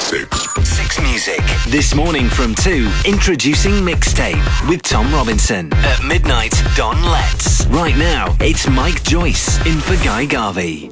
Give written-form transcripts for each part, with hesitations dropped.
Six Music. This morning from 2, introducing Mixtape with Tom Robinson. At midnight, Don Letts. Right now, it's Mike Joyce in for Guy Garvey.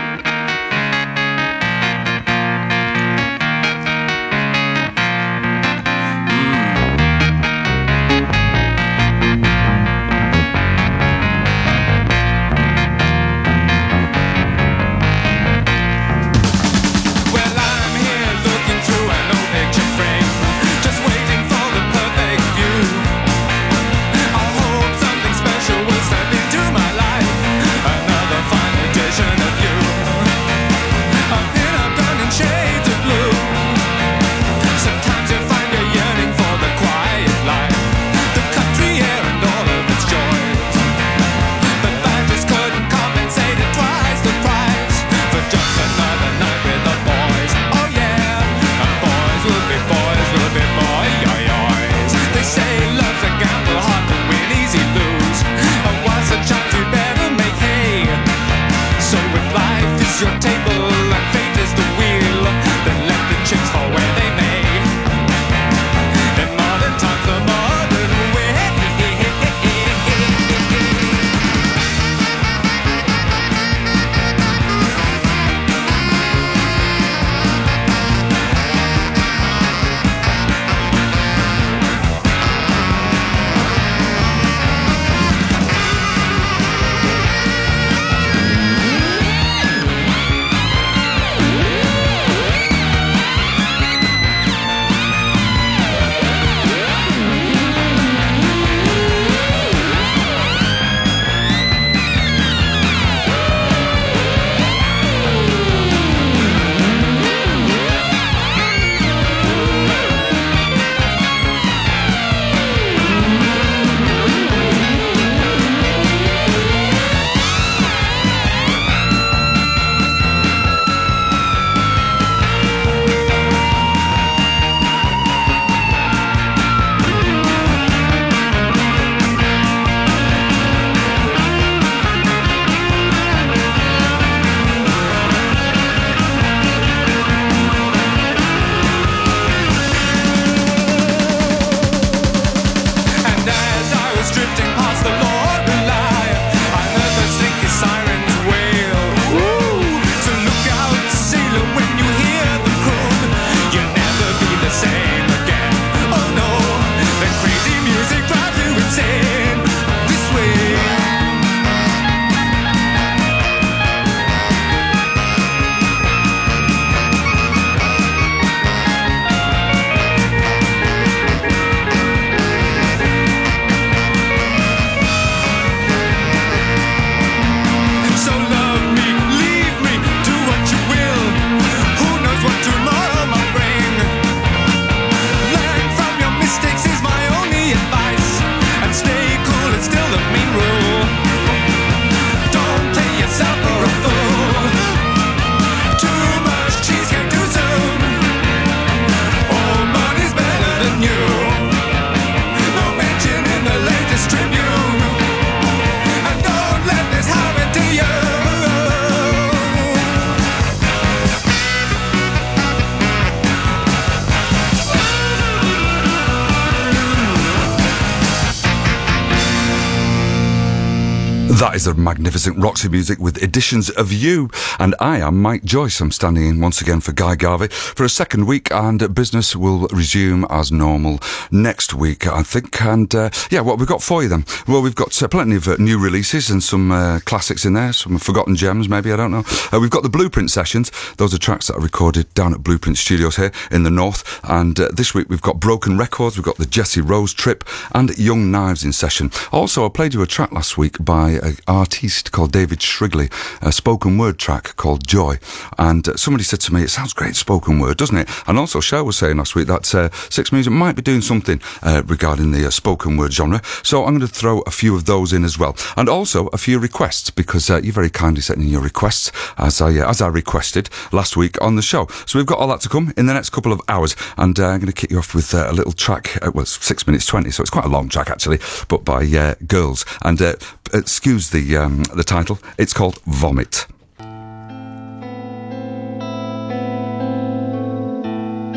That is a magnificent Roxy music with editions of You. And I am Mike Joyce. I'm standing in once again for Guy Garvey for a second week, and business will resume as normal next week, I think. And what we've got for you then? Well, we've got plenty of new releases and some classics in there, some forgotten gems maybe, I don't know. We've got the Blueprint sessions. Those are tracks that are recorded down at Blueprint Studios here in the north. And this week we've got Broken Records, we've got the Jesse Rose Trip and Young Knives in session. Also, I played you a track last week by an artiste called David Shrigley, a spoken word track called Joy. And somebody said to me, it sounds great spoken word, doesn't it? And also Cher was saying last week that Six Music might be doing something regarding the spoken word genre. So I'm going to throw a few of those in as well. And also a few requests, because you very kindly sent in your requests as I requested last week on the show. So we've got all that to come in the next couple of hours. And I'm going to kick you off with a little track. Well, 6 minutes 20, so it's quite a long track actually, but by Girls. And excuse the title. It's called Vomit.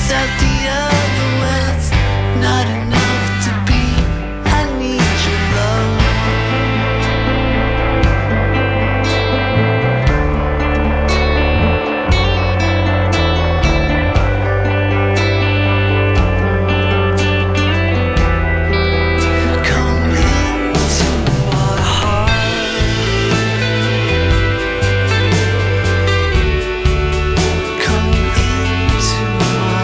without the other words, not enough to be. I need your love. Come into my heart. Come into my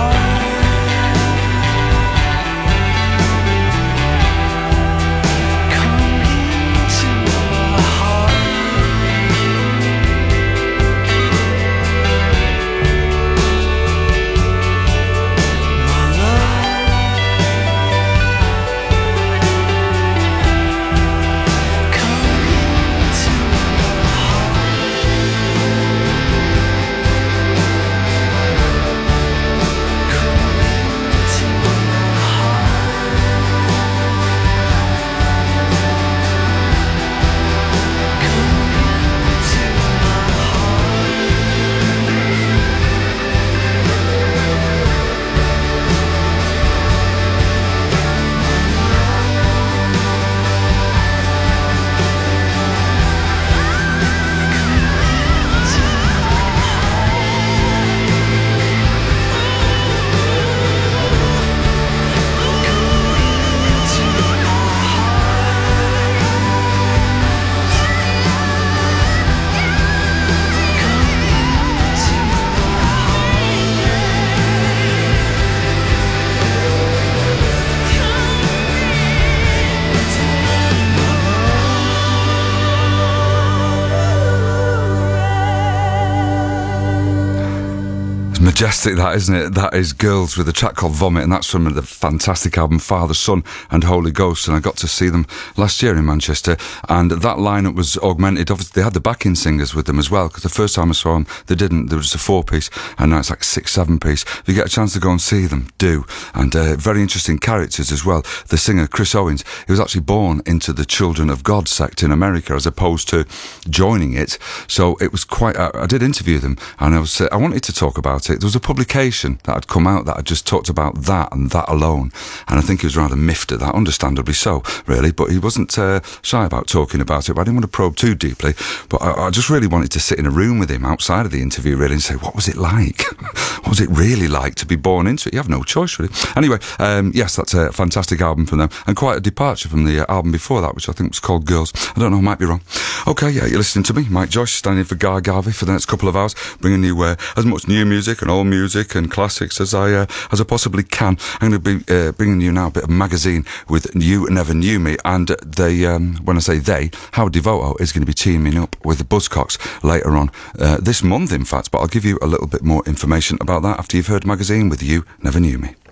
heart. Come into my heart. My love. Come into my Majestic, that, isn't it? That is Girls with a track called Vomit, and that's from the fantastic album Father, Son and Holy Ghost. And I got to see them last year in Manchester, and that lineup was augmented. Obviously, they had the backing singers with them as well, because the first time I saw them, they didn't. There was just a 4-piece, and now it's like 6-7-piece. If you get a chance to go and see them, do. And very interesting characters as well. The singer, Chris Owens, he was actually born into the Children of God sect in America, as opposed to joining it. So it was quite... I did interview them, and I wanted to talk about it. There was a publication that had come out that had just talked about that and that alone, and I think he was rather miffed at that, understandably so, really, but he wasn't shy about talking about it. But I didn't want to probe too deeply, but I just really wanted to sit in a room with him outside of the interview, really, and say, what was it like? What was it really like to be born into it? You have no choice, really. Anyway, yes, that's a fantastic album from them, and quite a departure from the album before that, which I think was called Girls. I don't know, I might be wrong. Okay, yeah, you're listening to me, Mike Joyce, standing in for Guy Garvey for the next couple of hours, bringing you as much new music and old music and classics as I possibly can. I'm going to be bringing you now a bit of magazine with You Never Knew Me, and they, when I say they, Howard Devoto is going to be teaming up with the Buzzcocks later on this month, in fact, but I'll give you a little bit more information about that after you've heard magazine with You Never Knew Me.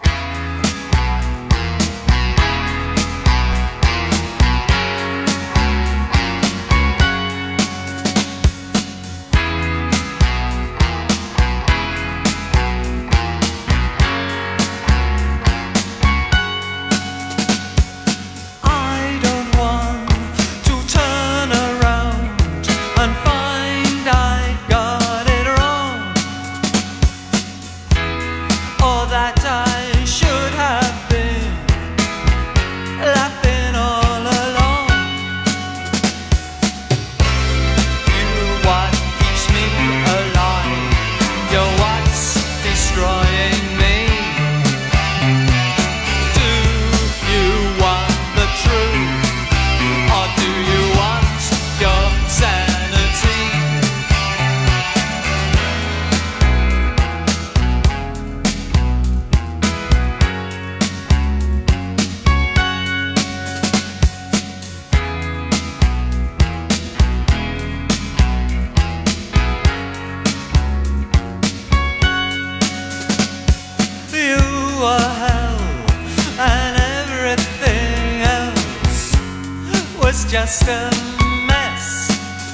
Just a mess.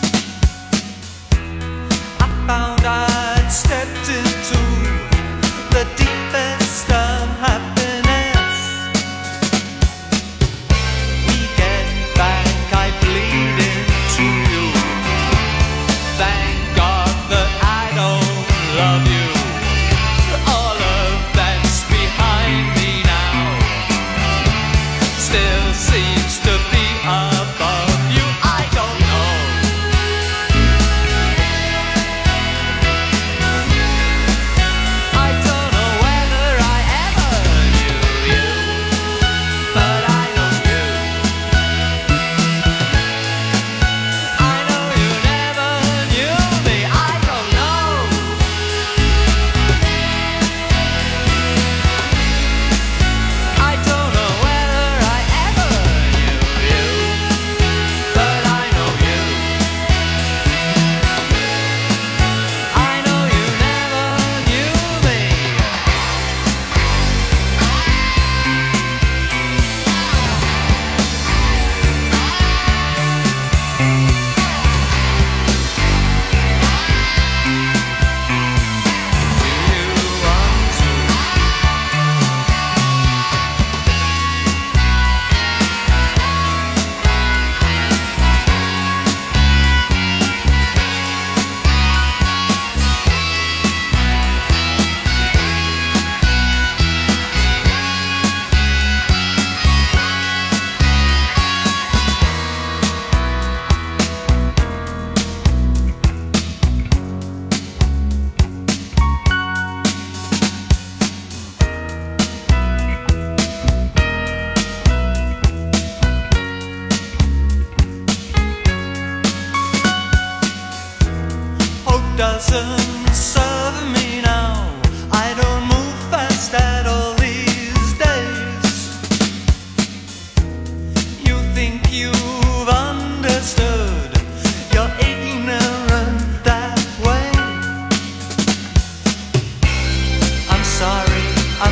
I found I'd stepped into the deepest of happiness. Weekend back, I bleed into you. Thank God that I don't love you all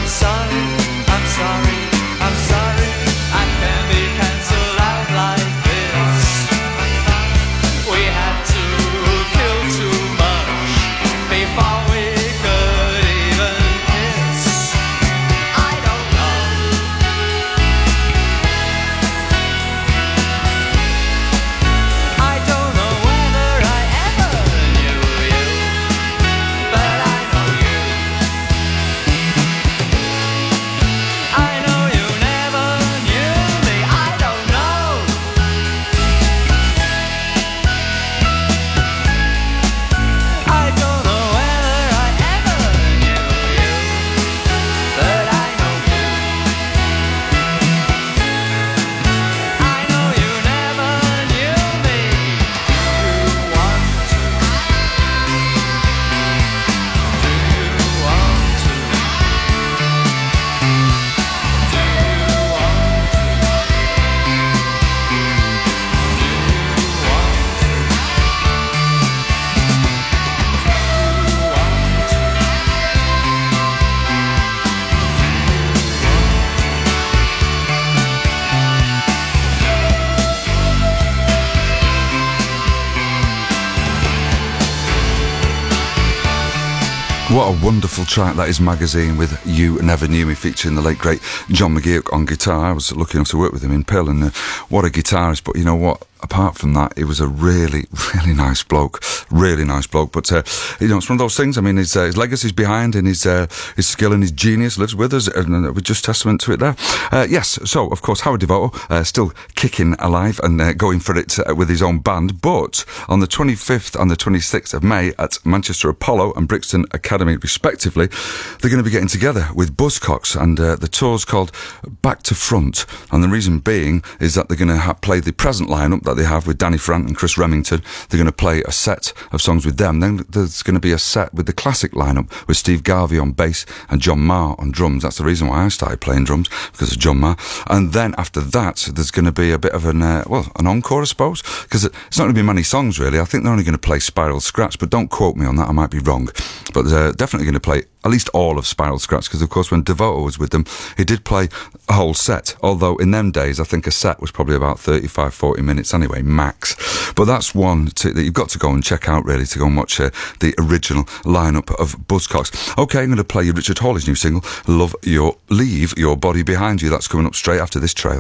I'm sorry, I'm sorry, I'm sorry. I can't be cancelled out like this. We had to kill too much before we could even kiss. I don't know. I don't know whether I ever knew you, but I know you. I know you never knew me. I don't know. I don't know whether I ever knew you, but I know you. I know you never knew me. Do you want to? Do you want to? Do you want to? Do you want to? What a wonderful track that is, Magazine, with You Never Knew Me, featuring the late great John McGeoch on guitar. I was lucky enough to work with him in Pill, and what a guitarist. But you know what? Apart from that, he was a really, really nice bloke. Really nice bloke. But, you know, it's one of those things. I mean, his legacy's behind, and his skill and his genius lives with us, and we're just testament to it there. Yes, so, of course, Howard Devoto, still kicking alive and going for it with his own band. But on the 25th and the 26th of May at Manchester Apollo and Brixton Academy, respectively, they're going to be getting together with Buzzcocks, and the tour's called Back to Front. And the reason being is that they're going to play the present lineup that they have with Danny Frant and Chris Remington. They're going to play a set of songs with them. Then there's going to be a set with the classic lineup with Steve Garvey on bass and John Marr on drums. That's the reason why I started playing drums, because of John Marr. And then after that, there's going to be a bit of an encore, I suppose, because it's not going to be many songs, really. I think they're only going to play Spiral Scratch, but don't quote me on that, I might be wrong. But they're definitely going to play at least all of Spiral Scratch, because, of course, when Devoto was with them, he did play a whole set, although in them days, I think a set was probably about 35, 40 minutes anyway, max. But that's one that you've got to go and check out, really, to go and watch the original lineup of Buzzcocks. OK, I'm going to play you Richard Hawley's new single, Leave Your Body Behind You. That's coming up straight after this trail.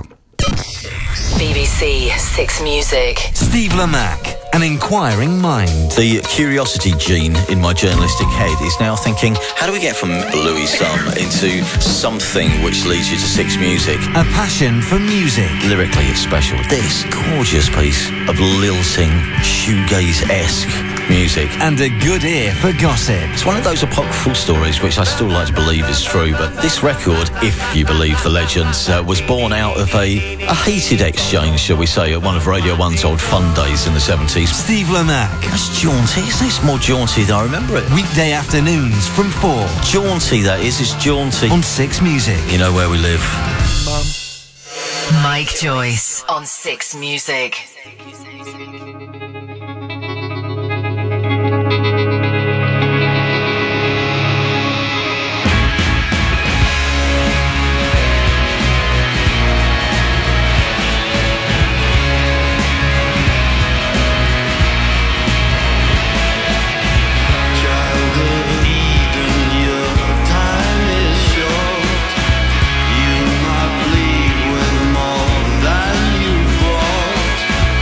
BBC Six Music. Steve Lamacq, An Inquiring Mind. The curiosity gene in my journalistic head is now thinking, how do we get from Louis Sum into something which leads you to Six Music? A passion for music. Lyrically, it's special. This gorgeous piece of lilting, shoegaze-esque music. And a good ear for gossip. It's one of those apocryphal stories which I still like to believe is true, but this record, if you believe the legends, was born out of a heated exchange, shall we say, at one of Radio 1's old fun days in the 70s. Steve Lamacq. That's jaunty, isn't it? It's more jaunty than I remember it. Weekday afternoons from 4. Jaunty, that is. It's jaunty. On Six Music. You know where we live. Mike Joyce on Six Music. You might bleed with more than you bought.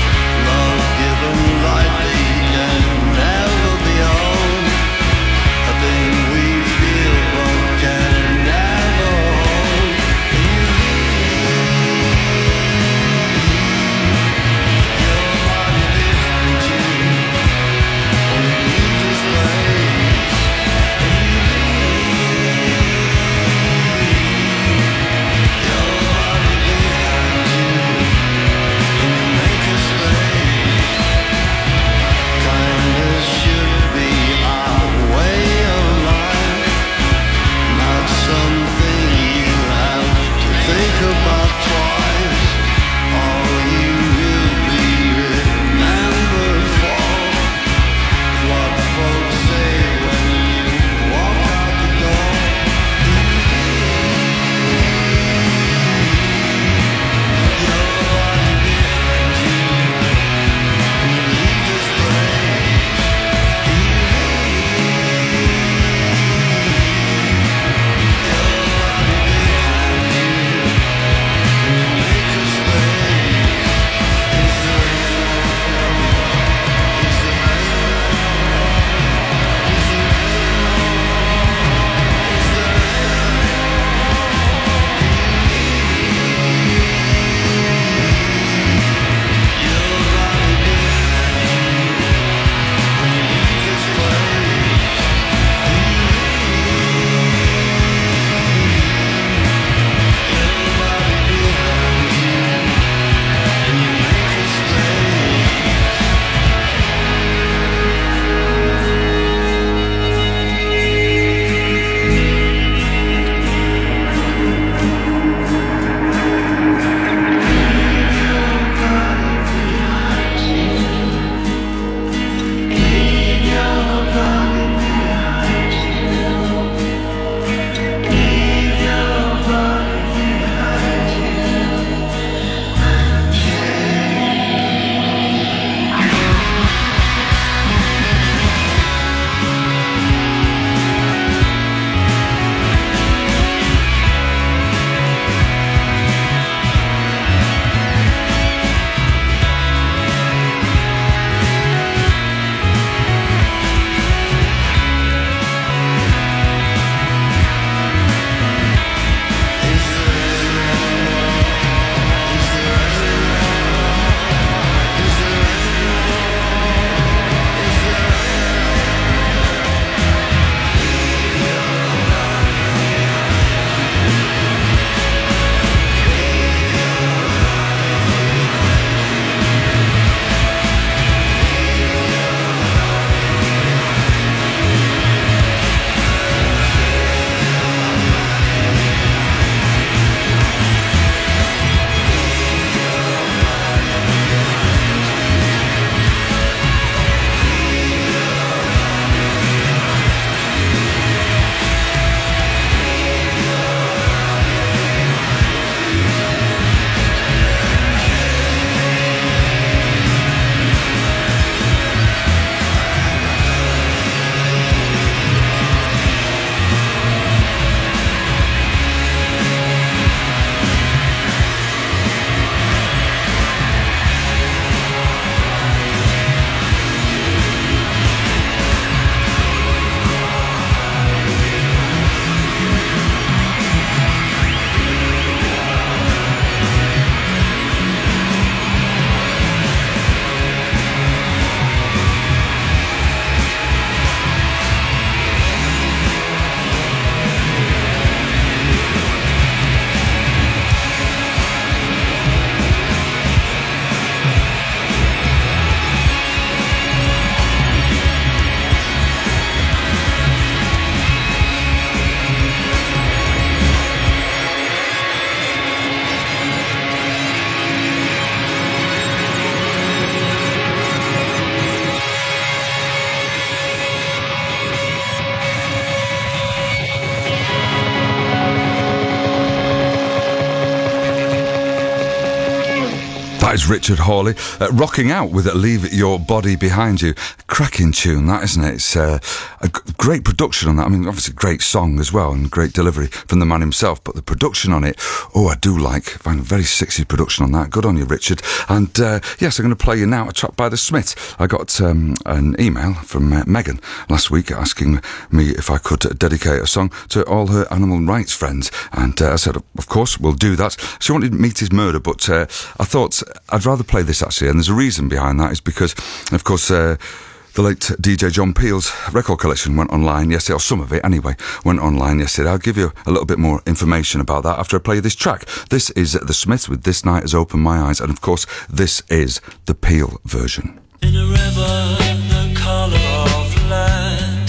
That is Richard Hawley rocking out with Leave Your Body Behind You. Cracking tune, that, isn't it? It's a great production on that. I mean, obviously great song as well and great delivery from the man himself, but the production on it, I do like. I find a very sexy production on that. Good on you, Richard. And yes, I'm going to play you now a track by The Smiths. I got an email from Megan last week asking me if I could dedicate a song to all her animal rights friends, and I said, of course, we'll do that. She wanted Meat is Murder, but I thought I'd rather play this actually, and there's a reason behind that. Is because, of course, the late DJ John Peel's record collection went online yesterday, or some of it anyway, went online yesterday. I'll give you a little bit more information about that after I play this track. This is The Smiths with This Night Has Opened My Eyes, and of course, this is the Peel version. In a river, the colour of lead,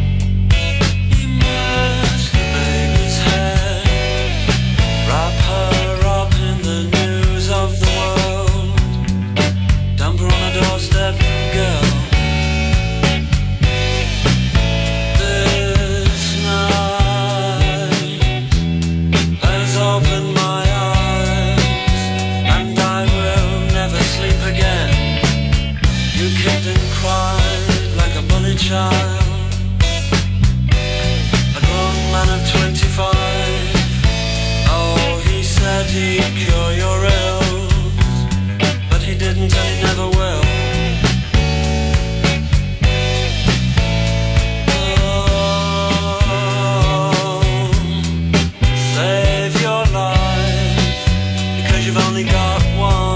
immerse the baby's head, wrap her up in the news of the world, dump her on a doorstep, girl. This night has opened my eyes, and I will never sleep again. You kicked and cried like a bully child, a grown man of 25. Oh, he said he'd cure your ills, but he didn't and he never will. Oh, save your life, because you've only got one.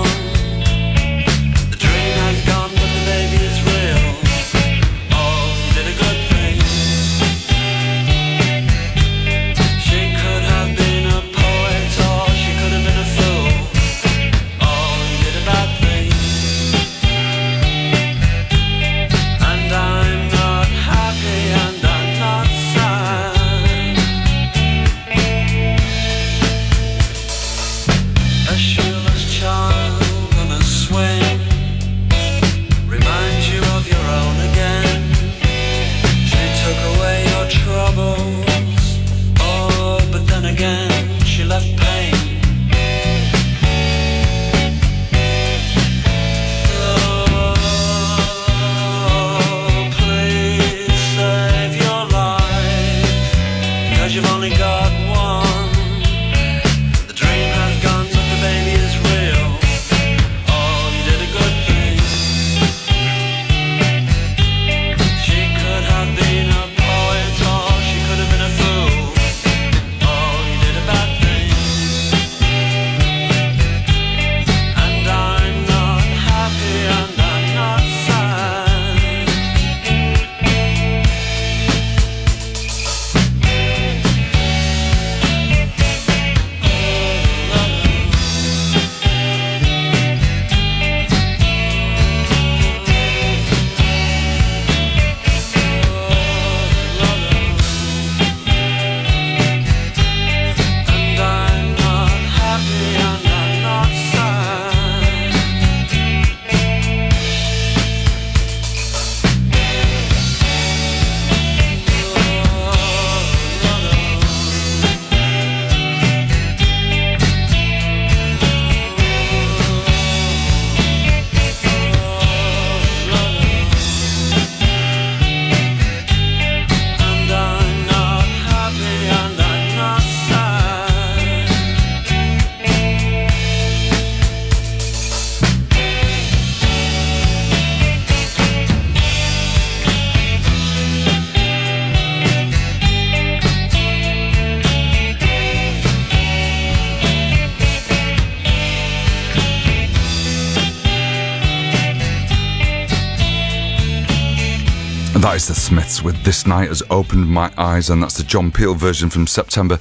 That is The Smiths with This Night Has Opened My Eyes, and that's the John Peel version from September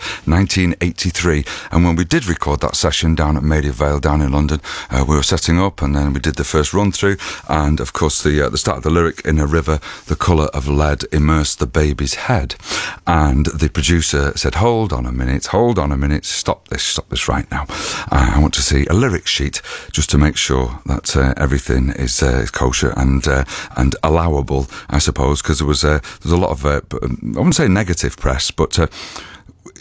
1983. And when we did record that session down at Maida Vale down in London, we were setting up, and then we did the first run through, and of course the start of the lyric, in a river the colour of lead immersed the baby's head, and the producer said, hold on a minute, stop this right now. I want to see a lyric sheet just to make sure that everything is kosher and allowable, I suppose, because there was a lot of I wouldn't say negative press, but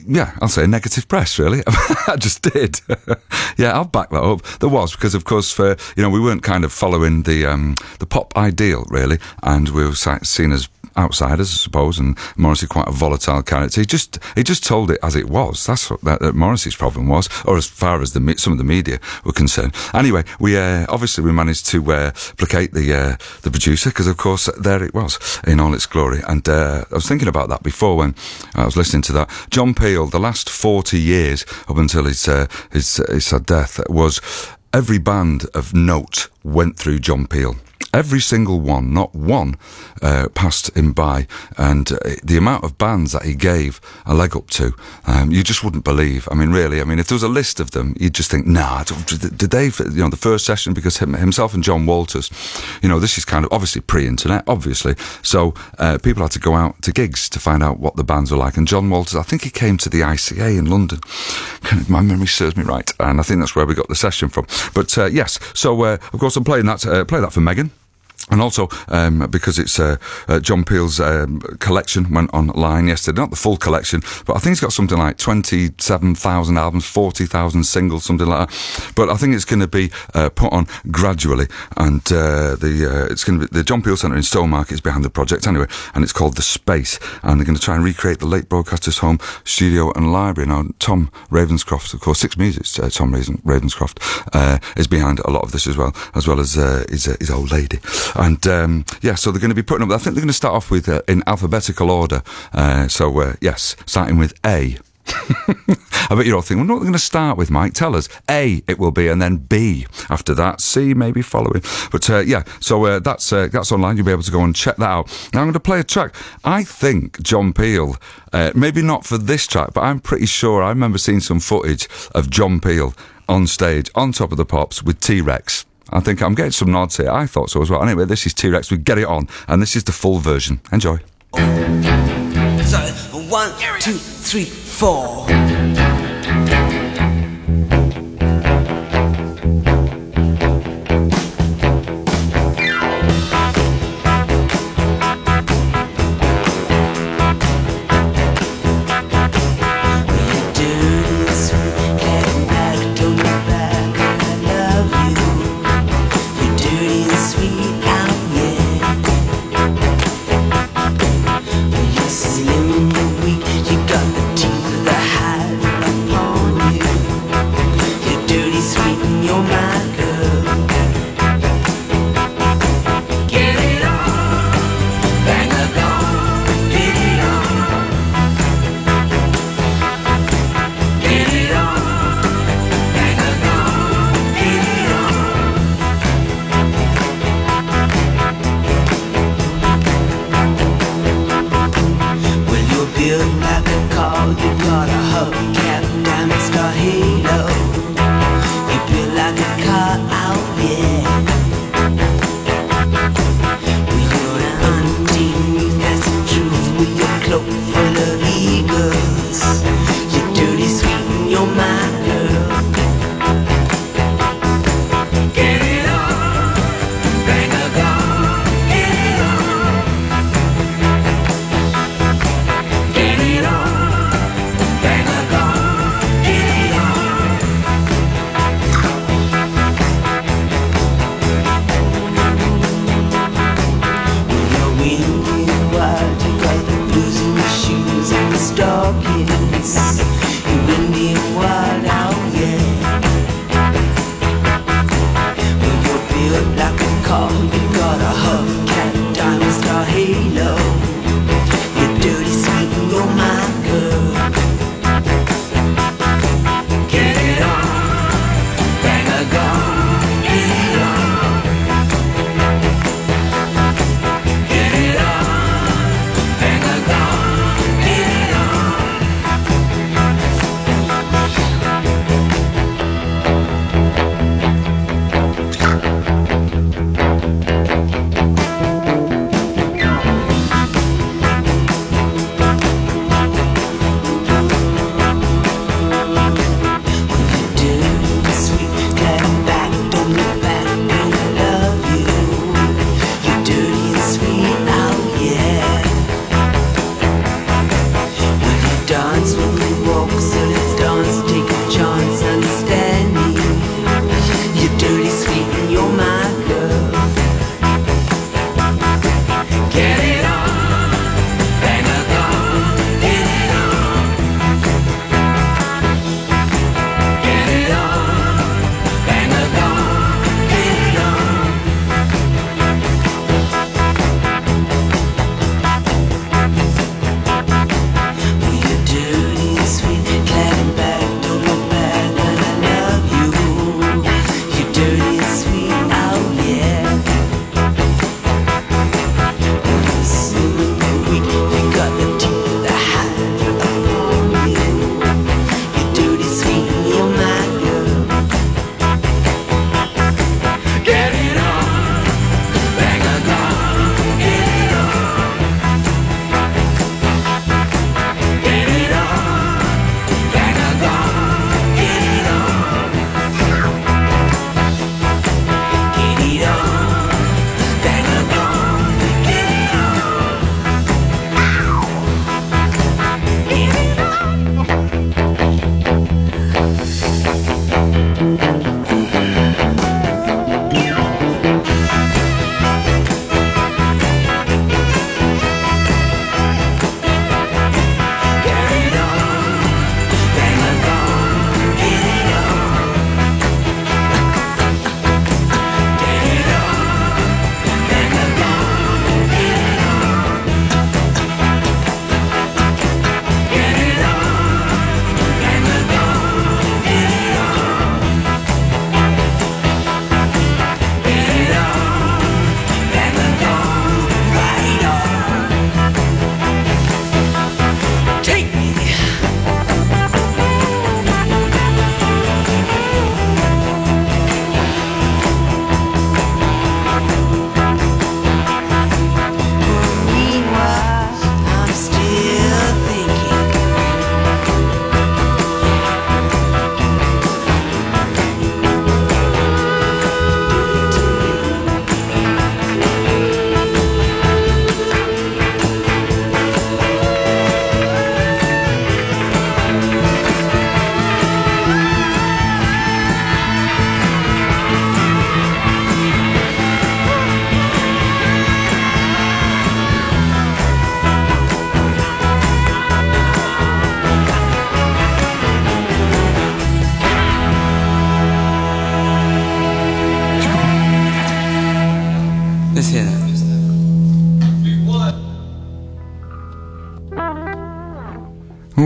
yeah, I'll say negative press, really. I just did. Yeah, I'll back that up. There was, because of course, we weren't kind of following the pop ideal, really, and we were seen as outsiders, I suppose, and Morrissey quite a volatile character. He just told it as it was. That's what that Morrissey's problem was, or as far as some of the media were concerned. Anyway, we obviously we managed to placate the producer, because of course there it was in all its glory. And I was thinking about that before when I was listening to that. John Peel, the last 40 years up until his sad death, was every band of note went through John Peel. Every single one, not one, passed him by, and the amount of bands that he gave a leg up to, you just wouldn't believe. I mean, really, if there was a list of them, you'd just think, nah, did they, the first session, because himself and John Walters, this is kind of obviously pre-internet, obviously, so people had to go out to gigs to find out what the bands were like, and John Walters, I think he came to the ICA in London, my memory serves me right, and I think that's where we got the session from. But yes, so of course I'm playing that, play that for Megan. And also, because it's John Peel's collection went online yesterday, not the full collection, but I think it's got something like 27,000 albums, 40,000 singles, something like that. But I think it's going to be put on gradually, and it's going to be the John Peel Centre in Stowmarket is behind the project anyway, and it's called The Space, and they're going to try and recreate the late broadcaster's home, studio and library. Now, Tom Ravenscroft, of course, Six Music's Tom Ravenscroft is behind a lot of this as well as his old lady. And so they're going to be putting up, I think they're going to start off with in alphabetical order. Yes, starting with A. I bet you're all thinking, well, what are they going to start with, Mike? Tell us. A, it will be, and then B after that. C, maybe following. But that's online. You'll be able to go and check that out. Now I'm going to play a track. I think John Peel, maybe not for this track, but I'm pretty sure I remember seeing some footage of John Peel on stage, on Top of the Pops, with T-Rex. I think I'm getting some nods here. I thought so as well. Anyway, this is T-Rex with Get It On, and this is the full version. Enjoy. So, 1, 2, 3, 4.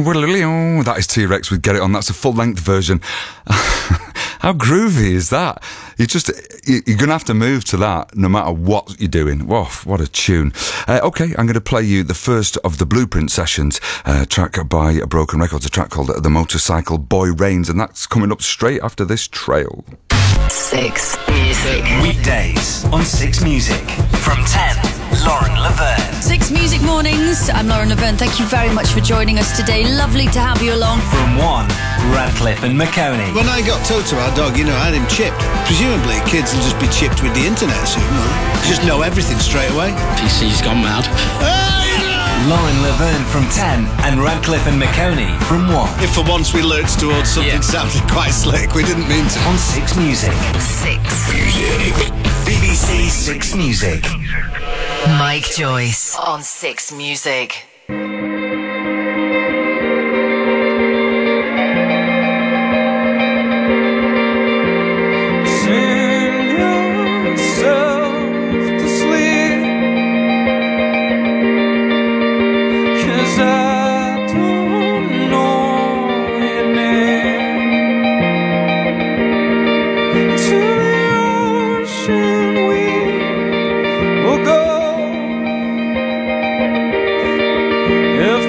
That is T-Rex with Get It On. That's a full-length version. How groovy is that? You're going to have to move to that no matter what you're doing. Whoa, what a tune. Okay, I'm going to play you the first of the Blueprint sessions, track by Broken Records, a track called The Motorcycle Boy Reigns, and that's coming up straight after this trail. 6 Music. Weekdays on 6 Music. From 10, Lauren Laverne. 6 Music Mornings. I'm Lauren Laverne. Thank you very much for joining us today. Lovely to have you along. From 1, Radcliffe and McConey. When I got Toto, our dog, I had him chipped. Presumably, kids will just be chipped with the internet soon. Just know everything straight away. PC's gone mad. Lauren Laverne from 10 and Radcliffe and McConey from 1. If for once we lurched towards something sounded quite slick, we didn't mean to. On 6 Music. 6 Music. BBC 6 Music. Mike Joyce on 6 Music. Sing yourself to sleep, 'cause I don't know your name. To the ocean we will go if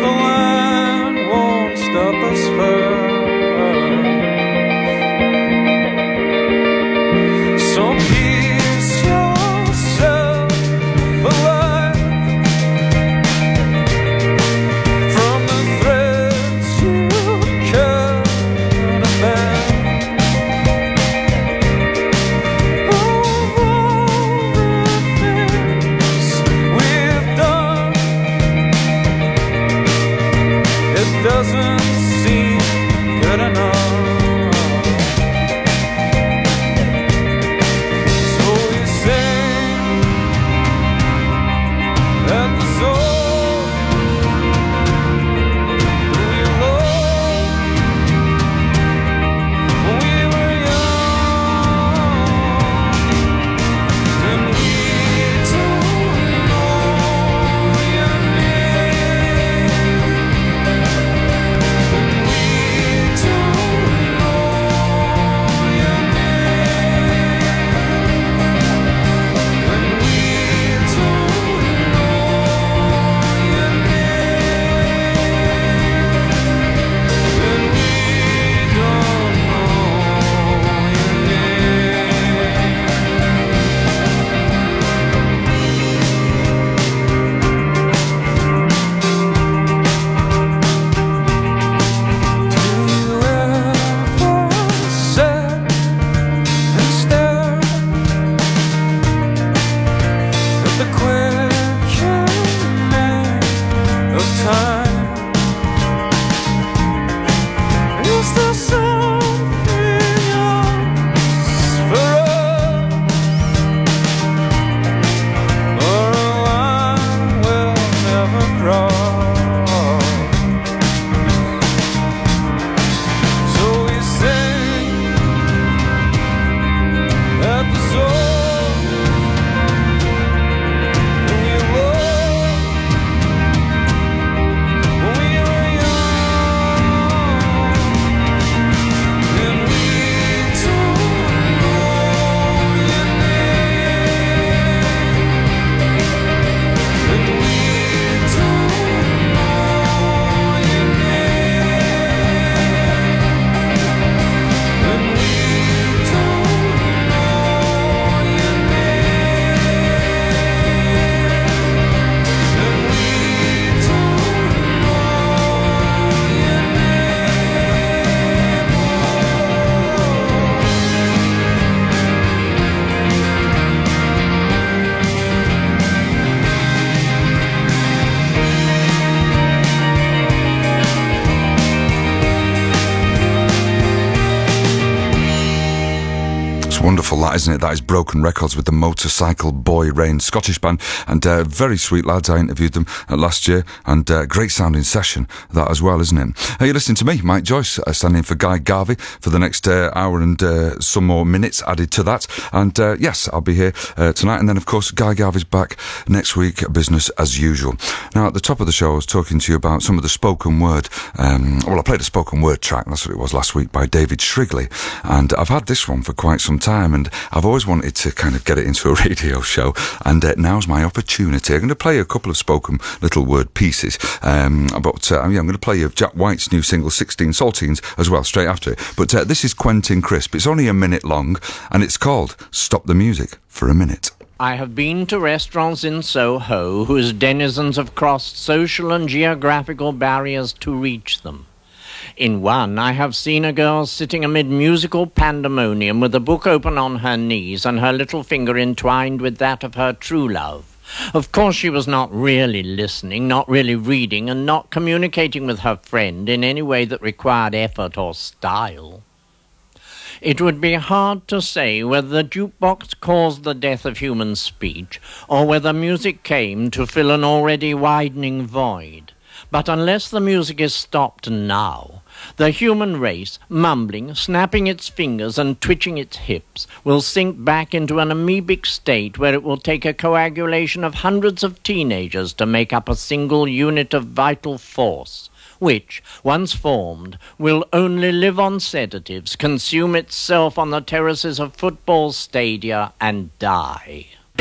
It's wonderful, that, isn't it? That is Broken Records with the Motorcycle Boy Rain, Scottish band, and very sweet lads. I interviewed them last year, and great sounding session, that as well, isn't it? You're listening to me, Mike Joyce, standing in for Guy Garvey for the next hour and some more minutes added to that. And yes, I'll be here tonight, and then of course Guy Garvey's back next week, business as usual. Now, at the top of the show, I was talking to you about some of the spoken word. I played a spoken word track, that's what it was last week, by David Shrigley, and I've had this one for quite some time, and I've always wanted to kind of get it into a radio show, and now's my opportunity. I'm going to play a couple of spoken little word pieces, I'm going to play you Jack White's new single 16 Saltines as well straight after it, but this is Quentin Crisp. It's only a minute long, and it's called Stop the Music for a Minute. I have been to restaurants in Soho whose denizens have crossed social and geographical barriers to reach them. In one, I have seen a girl sitting amid musical pandemonium with a book open on her knees and her little finger entwined with that of her true love. Of course, she was not really listening, not really reading, and not communicating with her friend in any way that required effort or style. It would be hard to say whether the jukebox caused the death of human speech or whether music came to fill an already widening void. But unless the music is stopped now, the human race, mumbling, snapping its fingers and twitching its hips, will sink back into an amoebic state where it will take a coagulation of hundreds of teenagers to make up a single unit of vital force, which, once formed, will only live on sedatives, consume itself on the terraces of football stadia, and die.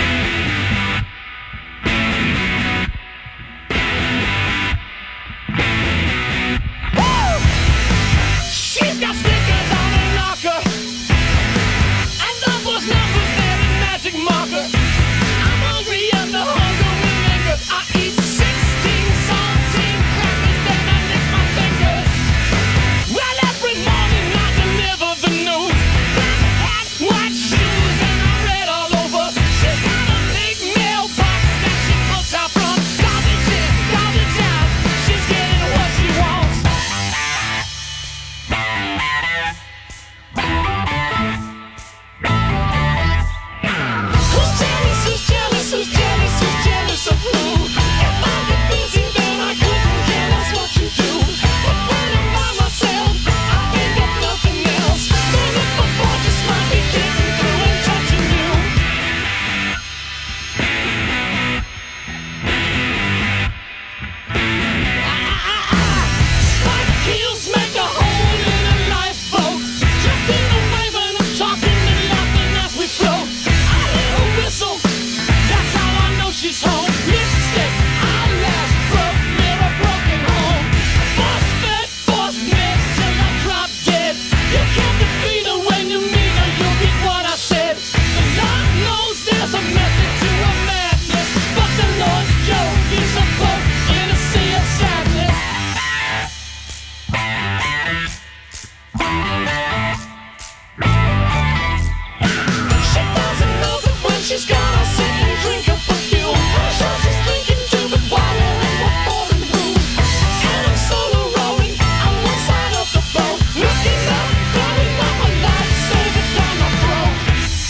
She's got stickers on her locker, and numbers there in magic marker. I'm hungry and the hunger will linger. I eat 16 saltine crackers, then I lick my fingers. Well, every morning I deliver the news. Black hat, white shoes, and I read all over. She's got a big mailbox that she puts out from. Garbage in, garbage out. She's getting what she wants. Who's jealous, who's jealous, who's jealous of who? If I get busy, then I couldn't care less what you do. But when I'm by myself, I think of nothing else. Then if a boy just might be getting through and touching you. Spike heels make a hole in a lifeboat. Jump in the wave and I'm talking and laughing as we float. I hear a whistle, that's how I know she's home. Lipstick, eyelash, broke mirror, broken home. Force fed till I drop dead. You can't defeat her when you meet her, you'll get what I said. The Lord knows there's a method to a madness, but the Lord's joke is a boat in a sea of sadness. She doesn't know that when she's gonna sit and drink a perfume, I'm sure she's drinking to the bottle in the boarding room. And I'm solo rowing on one side of the boat, looking up, throwing up a lifesaver down my throat.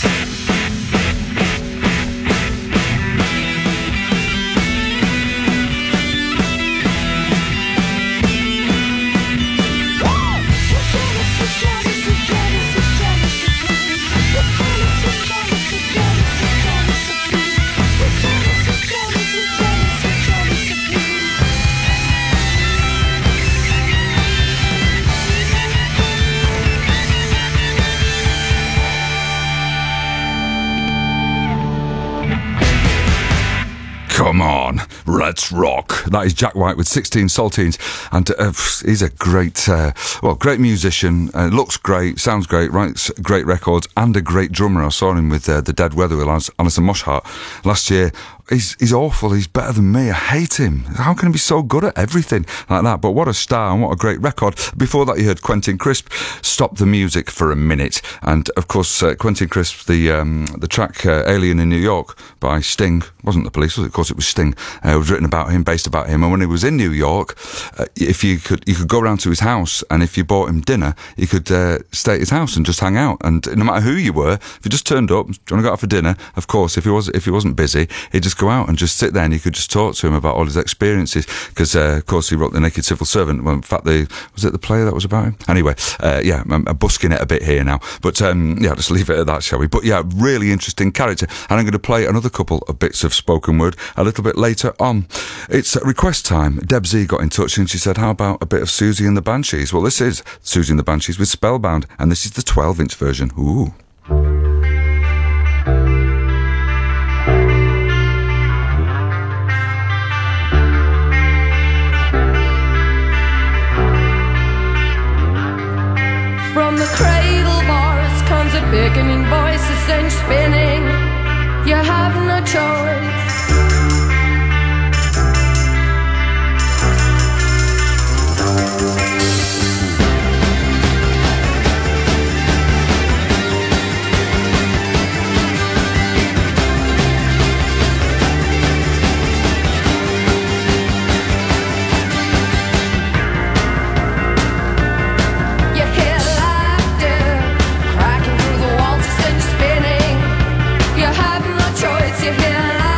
Come on, let's rock. That is Jack White with 16 Saltines, and he's a great, great musician. Looks great, sounds great, writes great records, and a great drummer. I saw him with the Dead Weather with Alison Mosshart last year he's awful, he's better than me, I hate him. How can he be so good at everything like that? But what a star and what a great record. Before that, you heard Quentin Crisp, Stop the Music for a Minute. And, of course, Quentin Crisp, the track Alien in New York by Sting, wasn't the Police, was it? Of course, it was Sting. It was written about him, based about him. And when he was in New York, if you could go round to his house, and if you bought him dinner, you could stay at his house and just hang out. And no matter who you were, if you just turned up, do you want to go out for dinner? Of course, if he wasn't busy, he'd just go out and just sit there, and you could just talk to him about all his experiences. Because, of course, he wrote The Naked Civil Servant. Well, in fact, was it the play that was about him? Anyway, yeah, I'm busking it a bit here now. But, yeah, just leave it at that, shall we? But, yeah, really interesting character. And I'm going to play another couple of bits of spoken word a little bit later on. It's request time. Deb Z got in touch and she said, how about a bit of Susie and the Banshees? Well, this is Susie and the Banshees with Spellbound, and this is the 12-inch version. Ooh. From the cradle bars comes a beckoning voice, a cinch spinning. You have no choice. You have no choice, you hear life.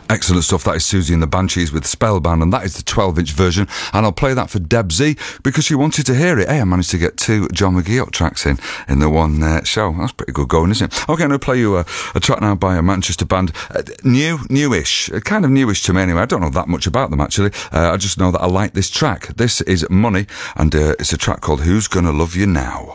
Excellent stuff. That is Susie and the Banshees with Spellbound, and that is the 12-inch version. And I'll play that for Deb Z because she wanted to hear it. Hey, I managed to get 2 John McGeoch tracks in the one show. That's pretty good going, isn't it? Okay, I'm going to play you a track now by a Manchester band. Newish. Kind of newish to me anyway. I don't know that much about them, actually. I just know that I like this track. This is Money, and it's a track called Who's Gonna Love You Now?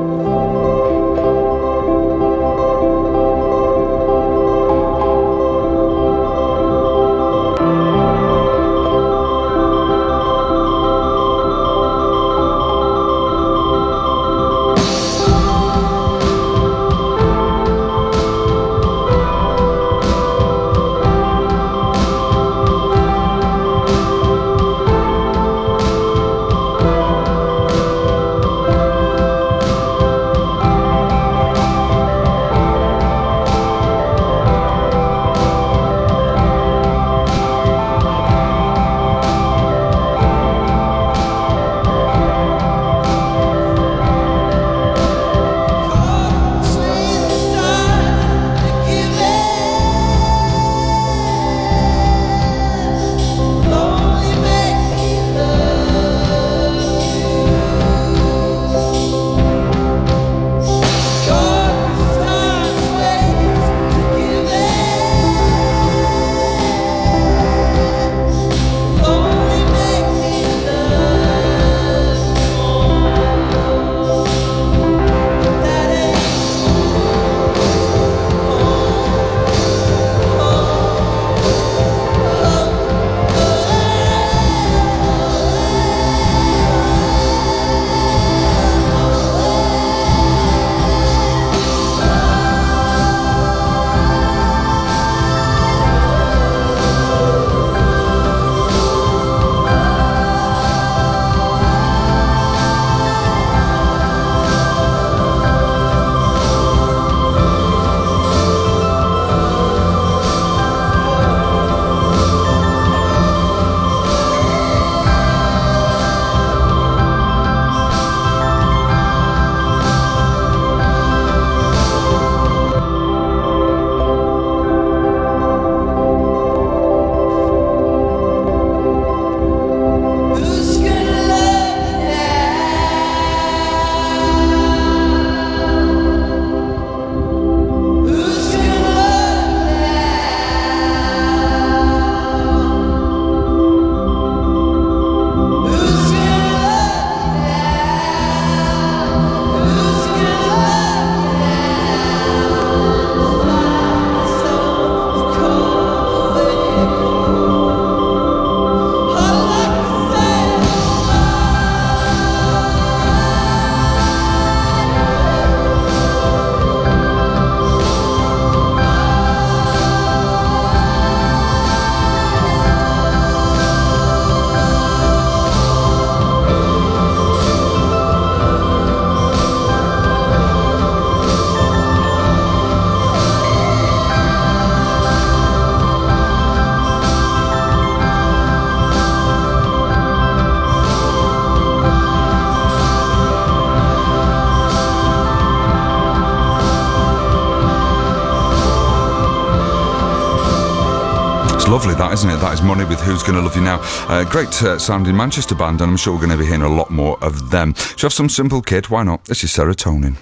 Lovely, that, isn't it? That is Money with Who's Gonna Love You Now. Great sounding Manchester band, and I'm sure we're going to be hearing a lot more of them. Should we have some Simple Kid? Why not? This is Serotonin.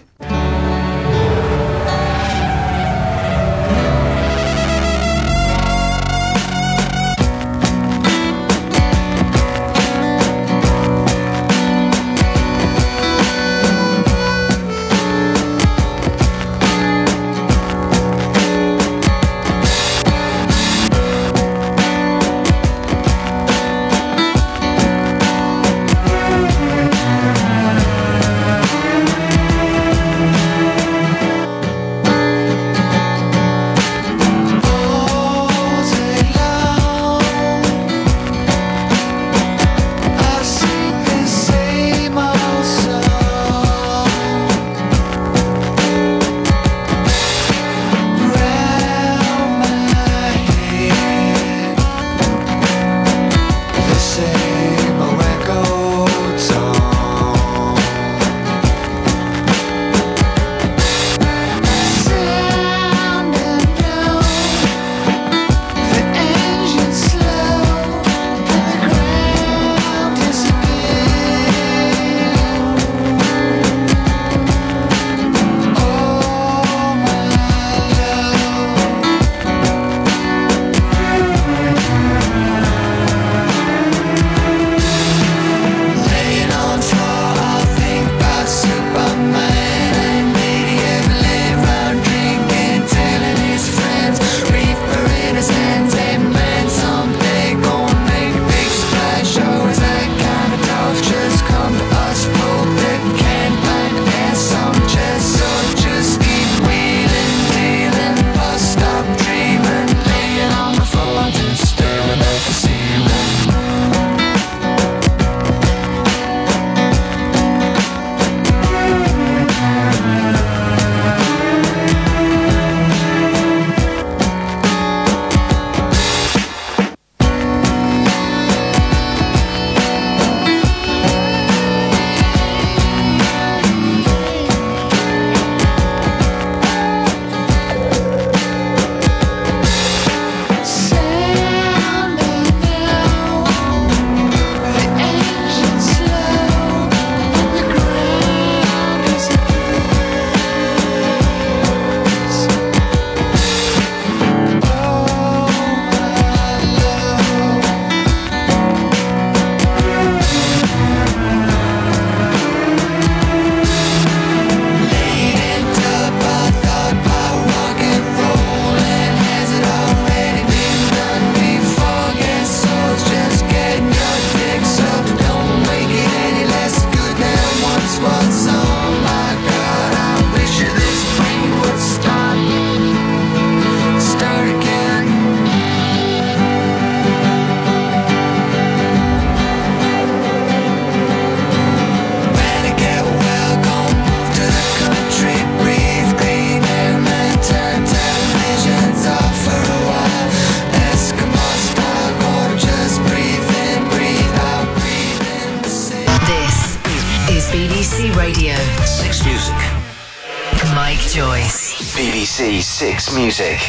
BBC Radio. 6 Music. Mike Joyce. BBC 6 Music.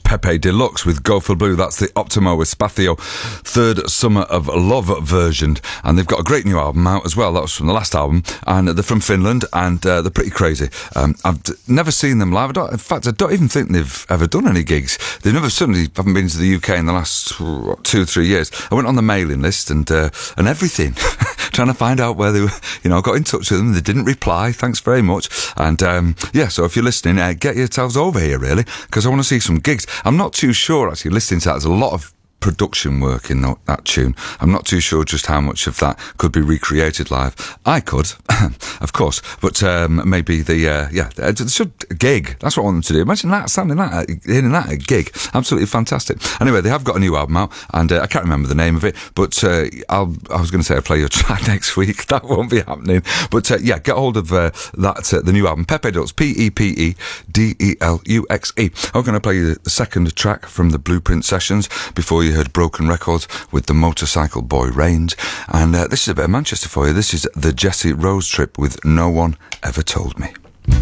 Pepe Deluxe with Go for Blue. That's the Optimo Espacio Third Summer of Love version. And they've got a great new album out as well. That was from the last album. And they're from Finland, and they're pretty crazy. I've never seen them live. In fact, I don't even think they've ever done any gigs. They certainly haven't been to the UK in the last 2-3 years. I went on the mailing list and everything, trying to find out where they were. Got in touch with them. They didn't reply. Thanks very much. And so if you're listening, get yourselves over here, really, because I want to see some gigs. I'm not too sure, actually, listening to that. There's a lot of production work in that tune. I'm not too sure just how much of that could be recreated live. I could, of course, but maybe it should gig. That's what I want them to do. Imagine that, hearing that at a gig. Absolutely fantastic. Anyway, they have got a new album out, and I can't remember the name of it, but I was going to say I'll play your track next week. That won't be happening. But get hold of the new album, Pepe Deluxe, Pepe Deluxe. I'm going to play you the second track from the Blueprint Sessions. Before you heard Broken Records with the Motorcycle Boy Range, and this is a bit of Manchester for you. This is the Jesse Rose Trip with No One Ever Told Me.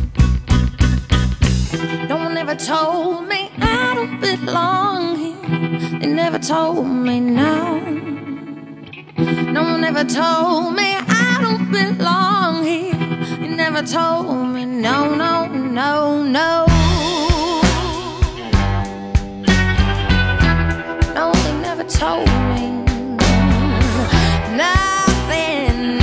No one ever told me I don't belong here. They never told me no. No one ever told me I don't belong here. They never told me no, no, no, no. No, they never told me nothing.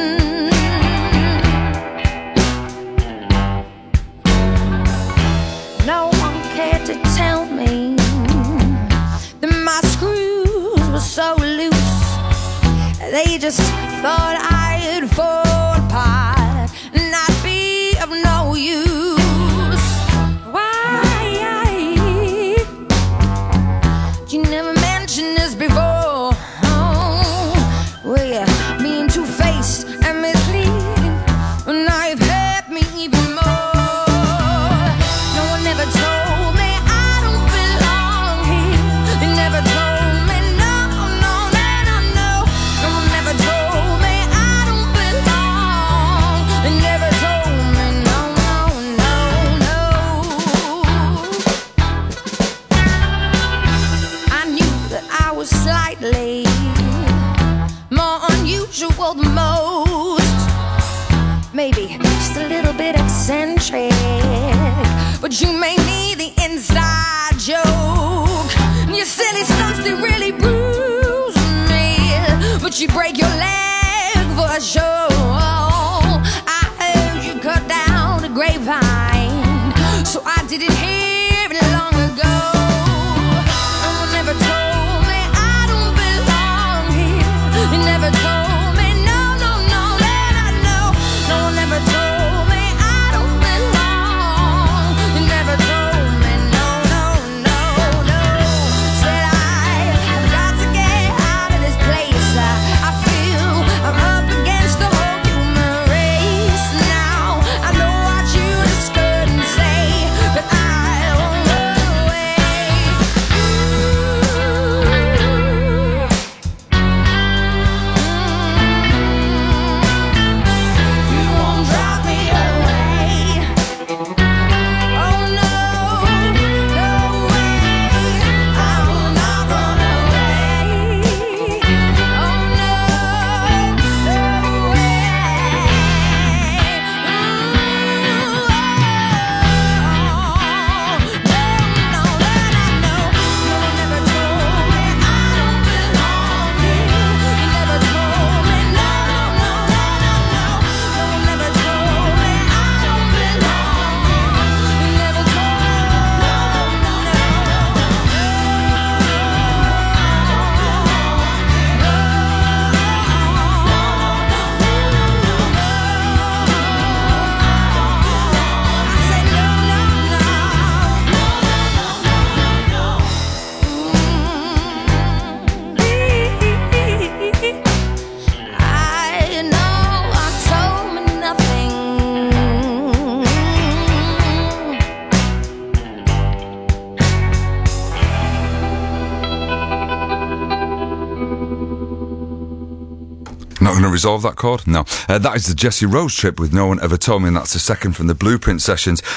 No one cared to tell me that my screws were so loose. They just thought I'd fall apart and I'd be of no use. You never mentioned this before. Well, you're being two-faced and misleading, and now you've hurt me even more. No one ever told me I don't belong here. They never told me no, no, no, no, no. No one ever told me I don't belong. They never told me no, no, no, no. I knew that I was slightly more unusual than most. Maybe just a little bit eccentric, but you made me the inside joke. Your silly stunts, they really bruise me, but you break your leg for sure. I heard you cut down a grapevine, so I didn't hear it long ago. Never told me I don't belong here. They never told me no, no, no, that I know. No one ever told me I don't belong. They never told me no, no, no, no. Said I've got to get out of this place. I feel I'm up against the whole human race now. I know what you just couldn't say, but I won't go away. Not going to resolve that chord? No. That is the Jesse Rose Trip with No One Ever Told Me, and that's the second from the Blueprint Sessions.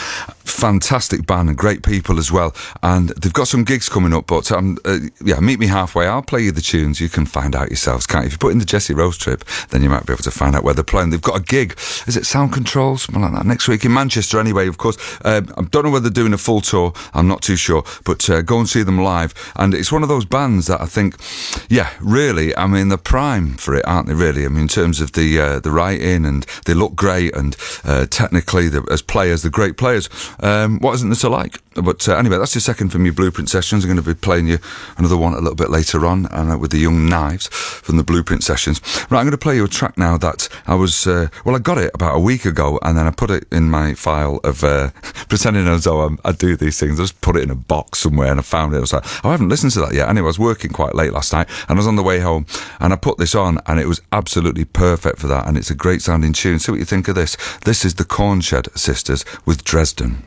fantastic band and great people as well. And they've got some gigs coming up, but meet me halfway. I'll play you the tunes. You can find out yourselves, can't you? If you put in the Jesse Rose Trip, then you might be able to find out where they're playing. They've got a gig, is it Sound Control? Something like that, next week in Manchester anyway, of course. I don't know whether they're doing a full tour, I'm not too sure, but go and see them live. And it's one of those bands that I think, really, I mean, they're prime for it, aren't they, really? I mean, in terms of the writing, and they look great, and technically, as players, they're great players. What isn't there to like? But anyway, that's your second from your Blueprint sessions. I'm going to be playing you another one a little bit later on, and with the Young Knives from the Blueprint sessions. Right, I'm going to play you a track now that I was, I got it about a week ago, and then I put it in my file of pretending as though I do these things. I just put it in a box somewhere, and I found it. I was like, I haven't listened to that yet. Anyway, I was working quite late last night, and I was on the way home, and I put this on, and it was absolutely perfect for that, and it's a great sounding tune. See what you think of this. This is the Cornshed Sisters with Dresden.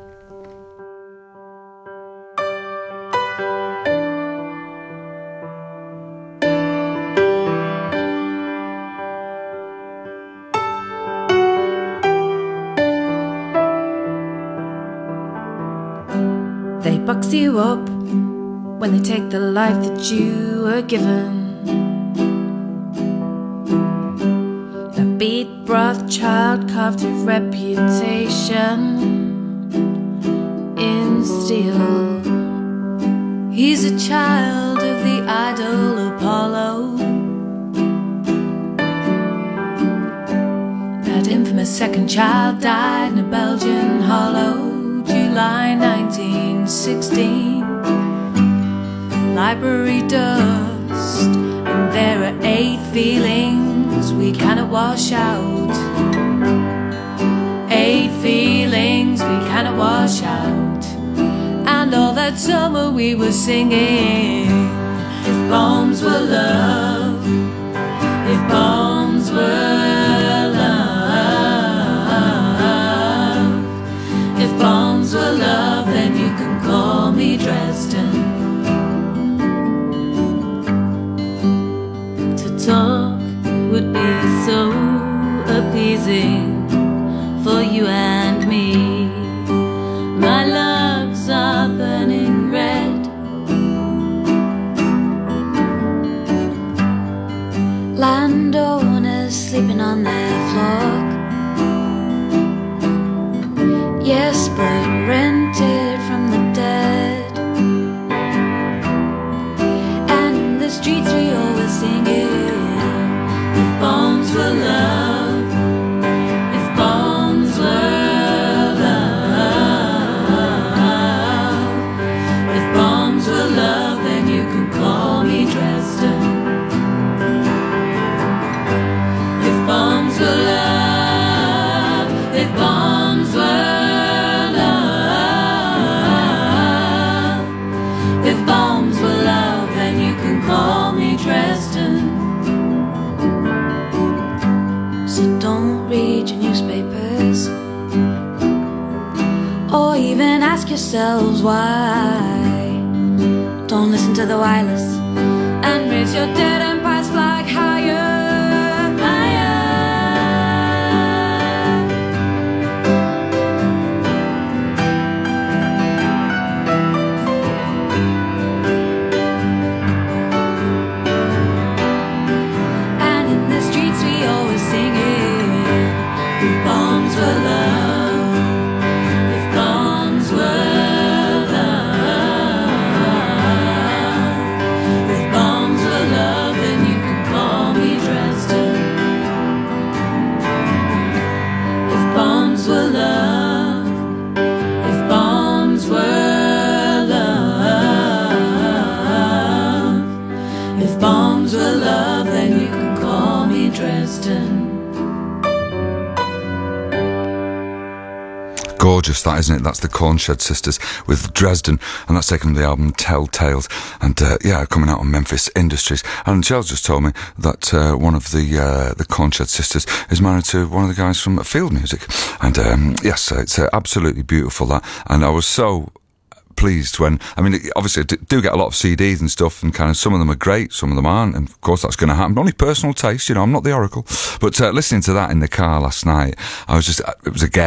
They box you up when they take the life that you were given. The beat broth child carved a reputation in steel. He's a child of the idol Apollo, that infamous second child died in a Belgian hollow, July 1916. Library dust, and there are 8 feelings we cannot wash out. 8 feelings we cannot wash out. And all that summer we were singing, if bombs were love, if bombs were love, if bombs were love, then you can call me Dresden. To talk would be so appeasing for you and me. My lungs are burning red. Landowners sleeping on their flock, yes, but rented from the dead. And in the streets we always sing it, if bombs were love, if bombs were love, if bombs were love, then you can call me Dresden. If bombs were love, if bombs were love, if bombs were love, then you can call me Dresden. so don't read your newspapers, or even ask yourselves why. Don't listen to the wireless, and raise your dead empire's flag higher. Gorgeous, that, isn't it? That's the Cornshed Sisters with Dresden, and that's taken from the album Telltales, and coming out on Memphis Industries. And Charles just told me that one of the Cornshed Sisters is married to one of the guys from Field Music, and yes, it's absolutely beautiful, that. And I was so pleased when, I mean, obviously I do get a lot of CDs and stuff, and kind of some of them are great, some of them aren't, and of course that's going to happen. Only personal taste, you know, I'm not the Oracle. But listening to that in the car last night, I was just, it was again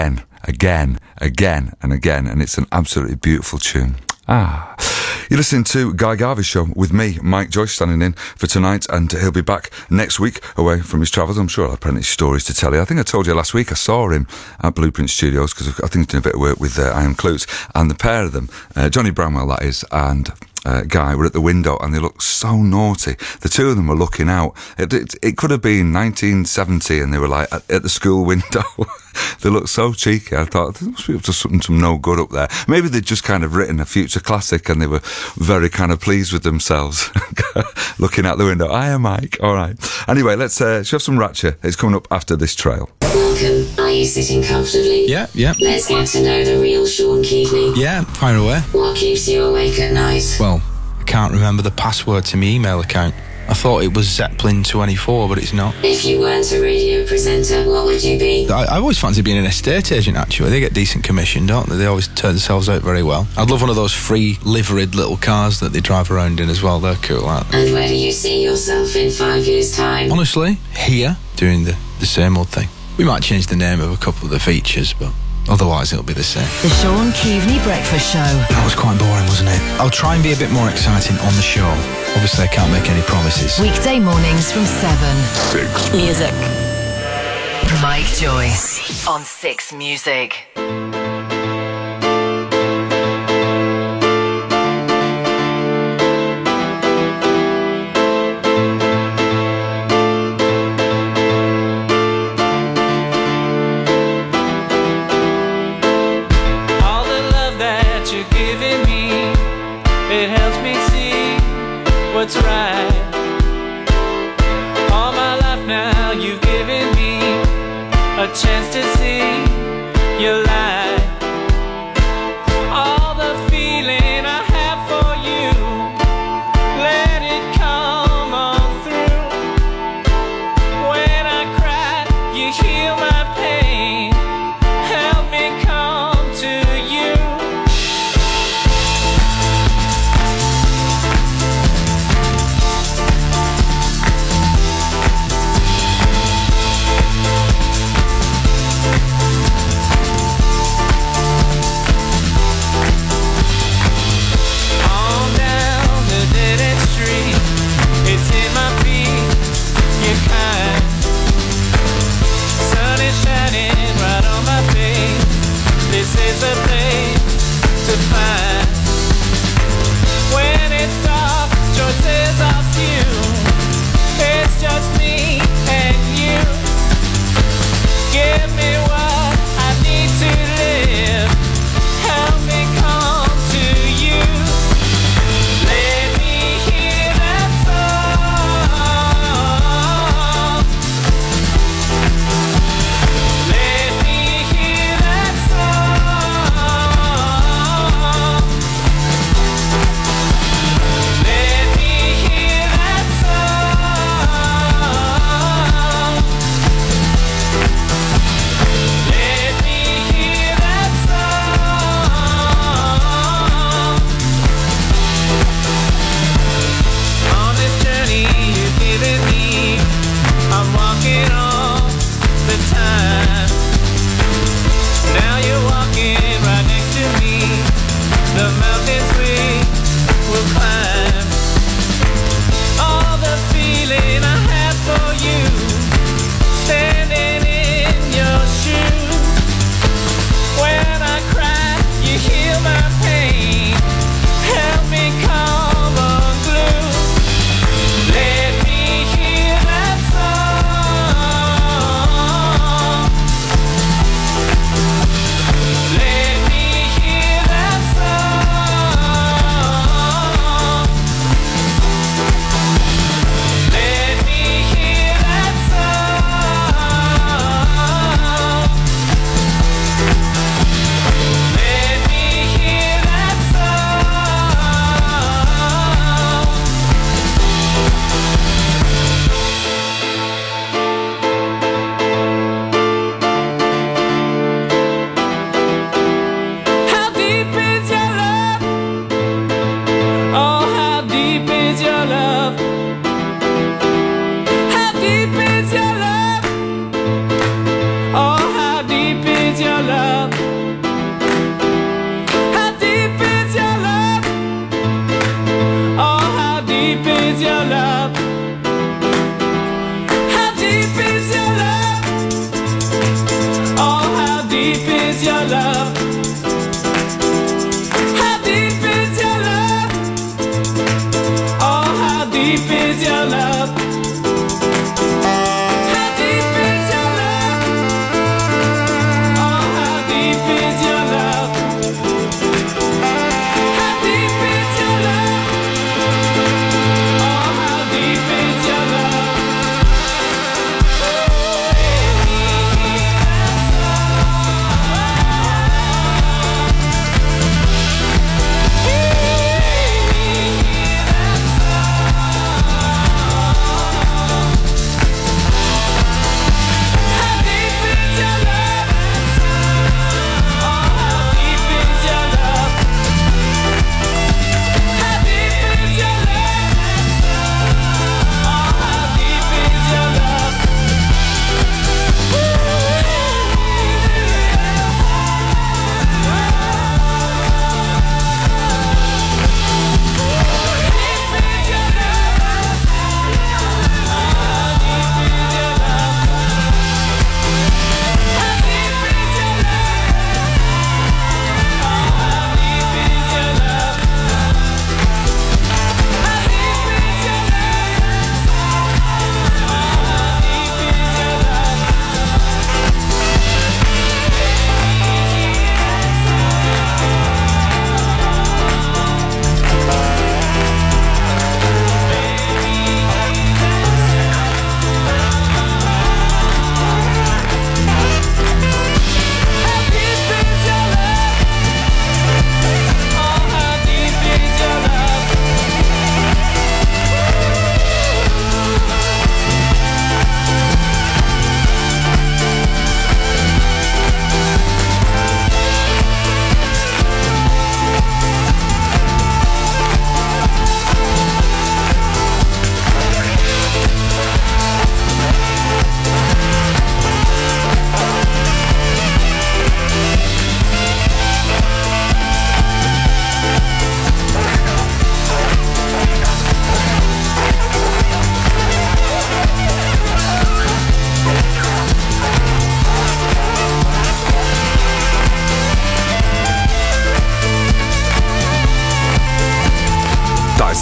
again and again, and it's an absolutely beautiful tune. You're listening to Guy Garvey Show with me, Mike Joyce, standing in for tonight, and he'll be back next week away from his travels. I'm sure I'll have plenty of stories to tell you. I think I told you last week I saw him at Blueprint Studios, because I think he's doing a bit of work with Ian Klutz, and the pair of them, Johnny Bramwell that is, and Guy, were at the window, and they looked so naughty. The two of them were looking out. It could have been 1970, and they were like at the school window. They looked so cheeky. I thought, they must be up to something some no good up there. Maybe they'd just kind of written a future classic, and they were very kind of pleased with themselves, looking out the window. Hiya, Mike. All right. Anyway, let's have some Ratchet. It's coming up after this trail. Welcome. Are you sitting comfortably? Yeah. Let's get to know the real Sean Keaveney. Yeah, fire away. What keeps you awake at night? Well, I can't remember the password to my email account. I thought it was Zeppelin24, but it's not. If you weren't a radio presenter, what would you be? I always fancy being an estate agent, actually. They get decent commission, don't they? They always turn themselves out very well. I'd love one of those free liveried little cars that they drive around in as well. They're cool, aren't they? And where do you see yourself in 5 years' time? Honestly, here, doing the same old thing. We might change the name of a couple of the features, but otherwise it'll be the same. The Sean Keaveney Breakfast Show. That was quite boring, wasn't it? I'll try and be a bit more exciting on the show. Obviously, I can't make any promises. Weekday mornings from 7. 6 Music. Mike Joyce on 6 Music. What's right? All my life now you've given me a chance to see your light. All the feeling I have for you, let it come on through. When I cry, you heal my pain. Help me come to you. It's in my feet, you're kind. Sun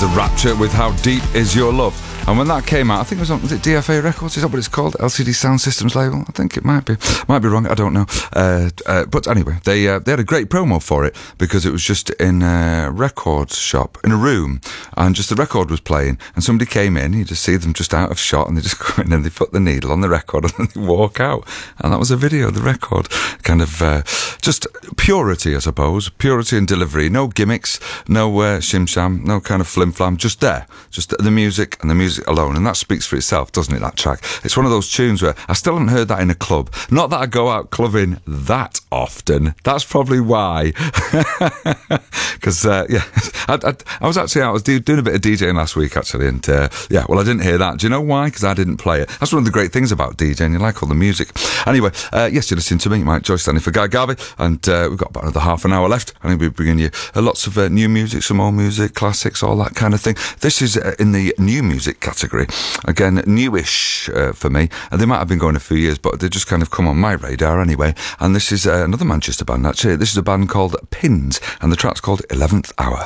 The Rapture with How Deep Is Your Love. And when that came out, I think it was it DFA Records? Is that what it's called? LCD Sound Systems label? I think it might be. Might be wrong, I don't know. But anyway, they had a great promo for it because it was just in a record shop, in a room, and just the record was playing, and somebody came in, you just see them just out of shot, and they just go in and they put the needle on the record and then they walk out. And that was a video of the record. Kind of just purity, I suppose. Purity and delivery. No gimmicks, no shim-sham, no kind of flim-flam, just there. Just the music and the music alone, and that speaks for itself, doesn't it, that track? It's one of those tunes where I still haven't heard that in a club. Not that I go out clubbing that often. That's probably why. Because, yeah, I was actually out, I was doing a bit of DJing last week, actually, and, yeah, well, I didn't hear that. Do you know why? Because I didn't play it. That's one of the great things about DJing. You like all the music. Anyway, yes, you're listening to me, Mike Joyce, standing for Guy Garvey, and we've got about another half an hour left. I'm going to be bringing you lots of new music, some old music, classics, all that kind of thing. This is in the new music category. Again, newish for me. And they might have been going a few years, but they just kind of come on my radar anyway. And this is another Manchester band, actually. This is a band called Pins, and the track's called 11th Hour.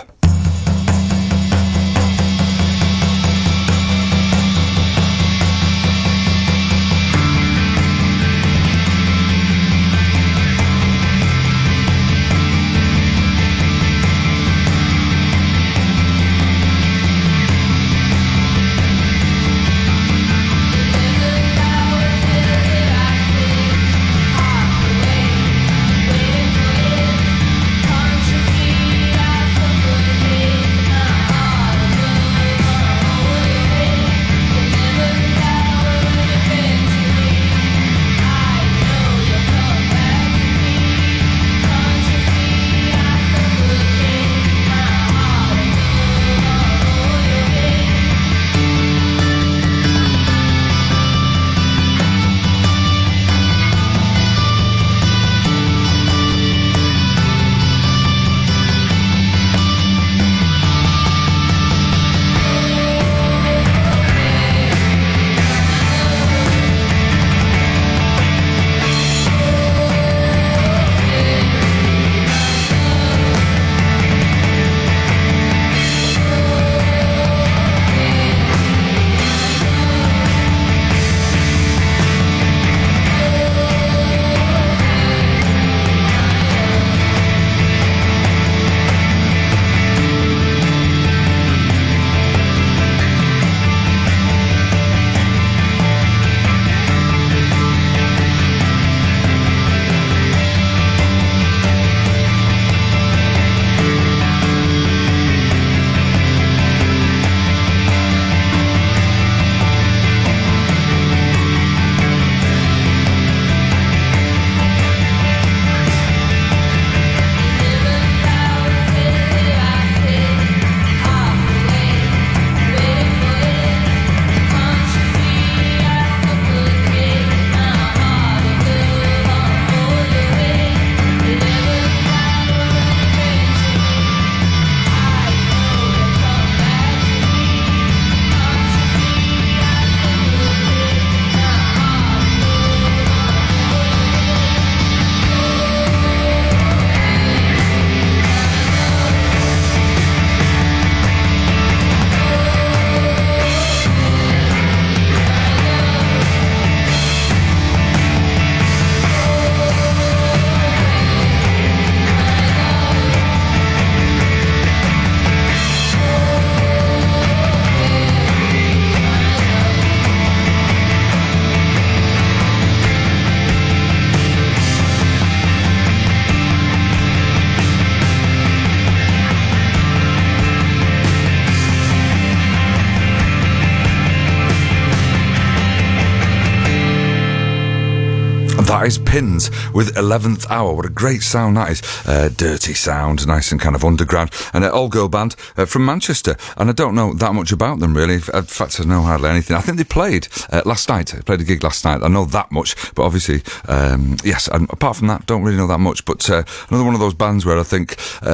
That is Pins with 11th Hour. What a great sound that is. Dirty sound, nice and kind of underground. And an all-girl band from Manchester. And I don't know that much about them, really. In fact, I know hardly anything. I think they played last night. They played a gig last night. I know that much. But obviously, yes, and apart from that, don't really know that much. But another one of those bands where I think,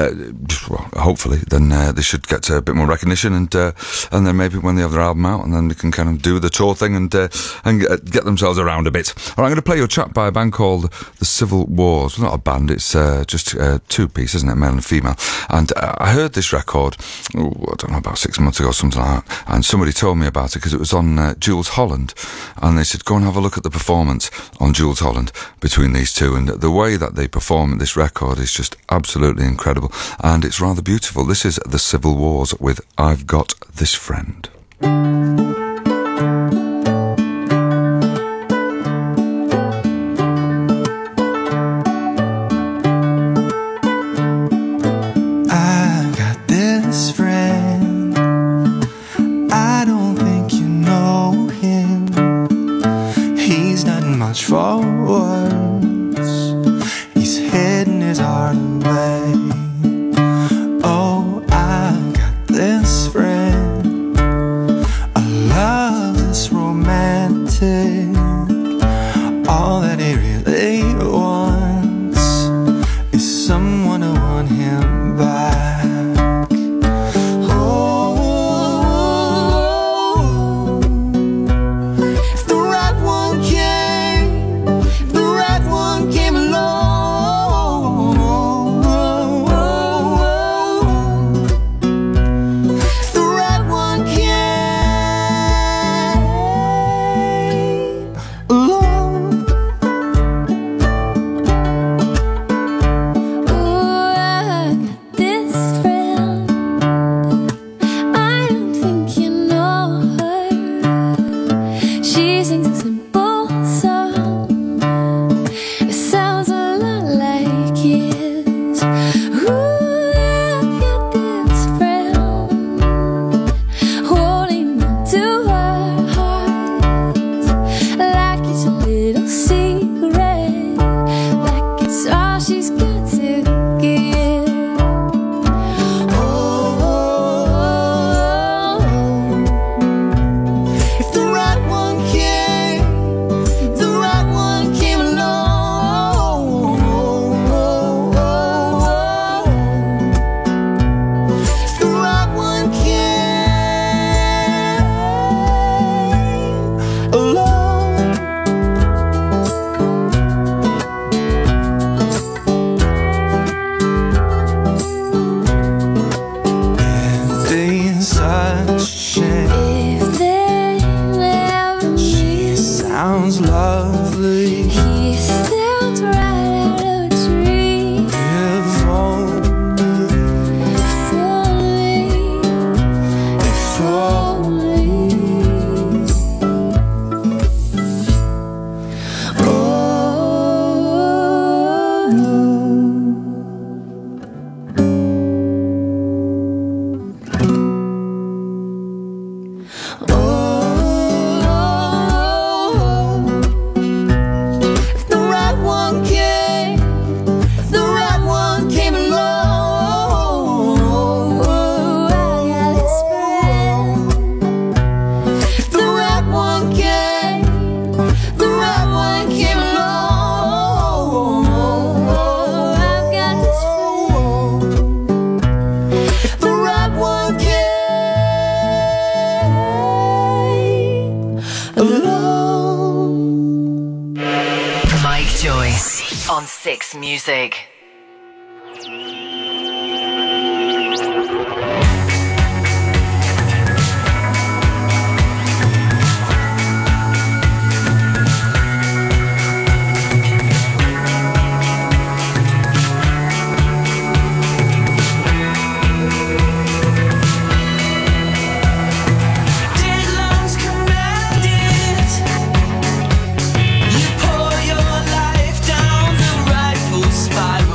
well, hopefully, then they should get a bit more recognition. And then maybe when they have their album out, and then they can kind of do the tour thing and get themselves around a bit. All right, I'm going to play your track by by a band called The Civil Wars. Well, not a band, it's just two-piece, isn't it, male and female. And I heard this record, I don't know, about 6 months ago, something like that, and somebody told me about it because it was on Jules Holland, and they said, go and have a look at the performance on Jules Holland between these two, and the way that they perform this record is just absolutely incredible, and it's rather beautiful. This is The Civil Wars with I've Got This Friend. For words, he's hidden his heart away. Oh, I've got this friend, a love that's romantic. All that he really wants is someone to want him back. On 6 Music. Spiral.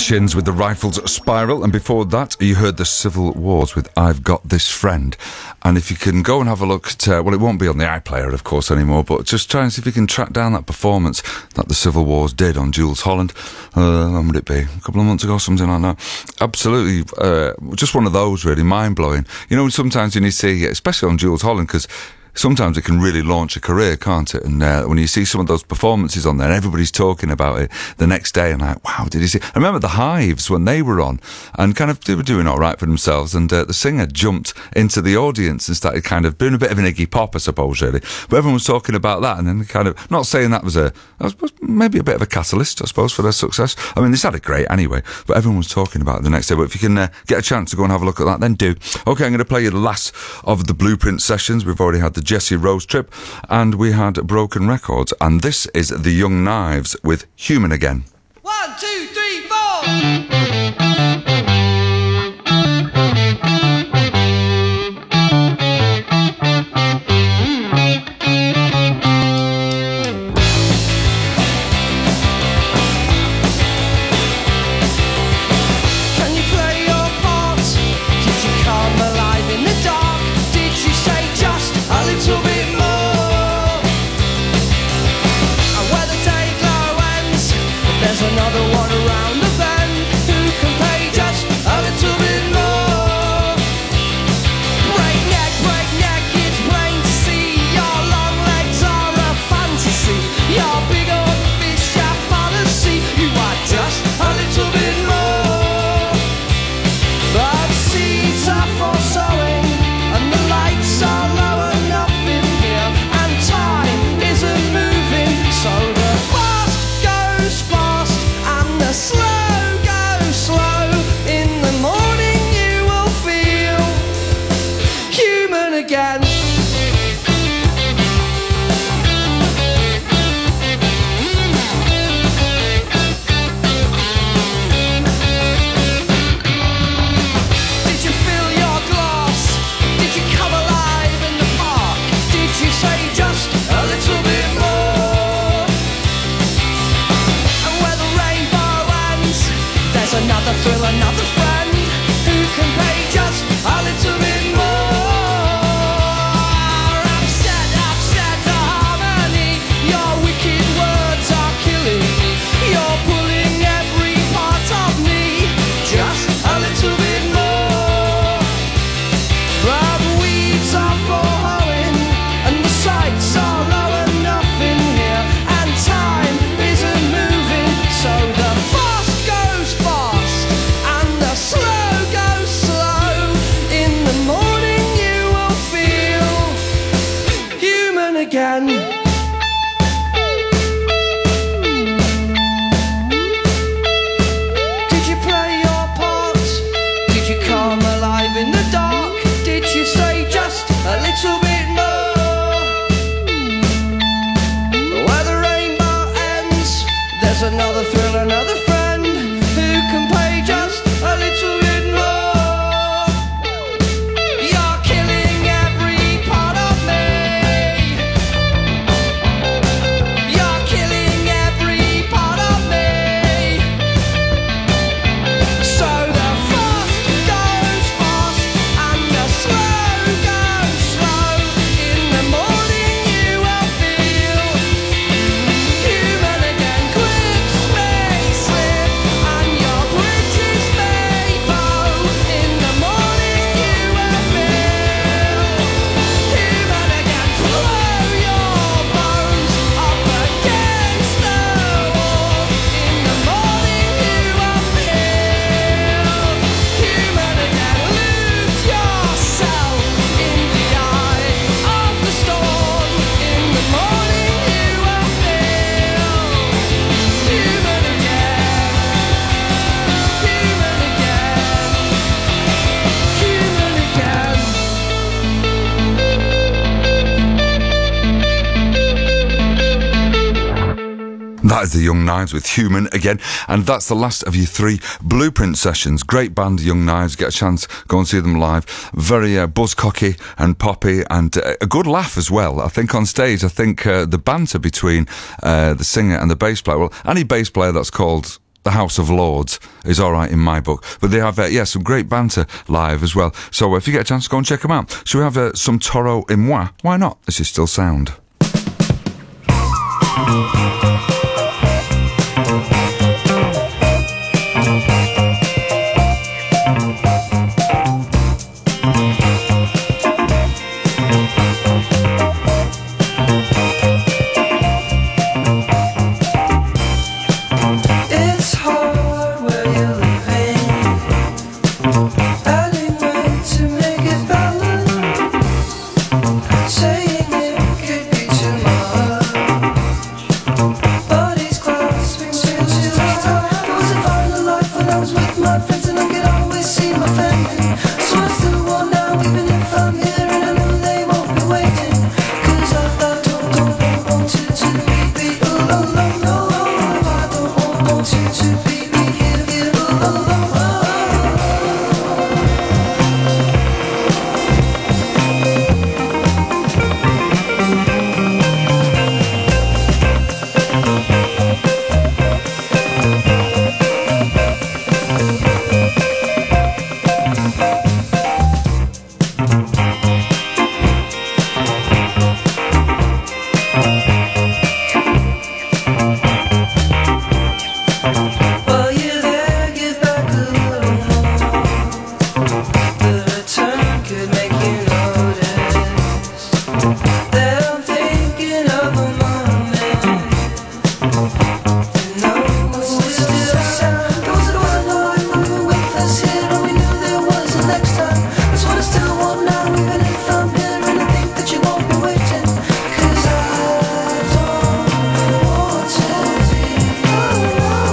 Shins with the Rifles Spiral, and before that you heard the Civil Wars with I've Got This Friend. And if you can go and have a look at, well, it won't be on the iPlayer, of course, anymore, but just try and see if you can track down that performance that the Civil Wars did on Jools Holland. When would it be? A couple of months ago, something like that. Absolutely, just one of those, really, mind-blowing. You know, sometimes when you see, especially on Jools Holland, because sometimes it can really launch a career, can't it? And when you see some of those performances on there, everybody's talking about it the next day, and like, wow, did you see? I remember the Hives when they were on, and kind of they were doing all right for themselves, and the singer jumped into the audience and started kind of doing a bit of an Iggy Pop, I suppose, really. But everyone was talking about that, and then kind of not saying that was maybe a bit of a catalyst, I suppose, for their success. I mean, they sounded great anyway, but everyone was talking about it the next day. But if you can get a chance to go and have a look at that, then do. Okay, I'm going to play you the last of the Blueprint sessions. We've already had the Jesse Rose trip, and we had Broken Records, and this is the Young Knives with Human Again. 1, 2, 3, 4. That is the Young Knives with Human Again, and that's the last of your 3 Blueprint sessions. Great band, Young Knives. Get a chance, go and see them live. Very buzzcocky and poppy, and a good laugh as well. I think on stage, the banter between the singer and the bass player, well, any bass player that's called the House of Lords is all right in my book. But they have, some great banter live as well. So if you get a chance, go and check them out. Shall we have some Toro et Moi? Why not? This is still sound. It's hard where you're living, adding weight to make it balance, saying it could be too much. Bodies clasping, still too hard. Was it fun the life when I was with my friends and I could always see my family? So I still want now, even if I'm here and I know they won't be waiting. 'Cause I don't want you to be alone, no. Want you to be here alone. While you're there, give back a little more. The return could make you notice that I'm thinking of a moment. And no, it's still sound. Those that wasn't life when we were with us here, and we knew there was a next time. That's what I still want now, even if I'm here, and I think that you won't be waiting. 'Cause I don't want to be alone.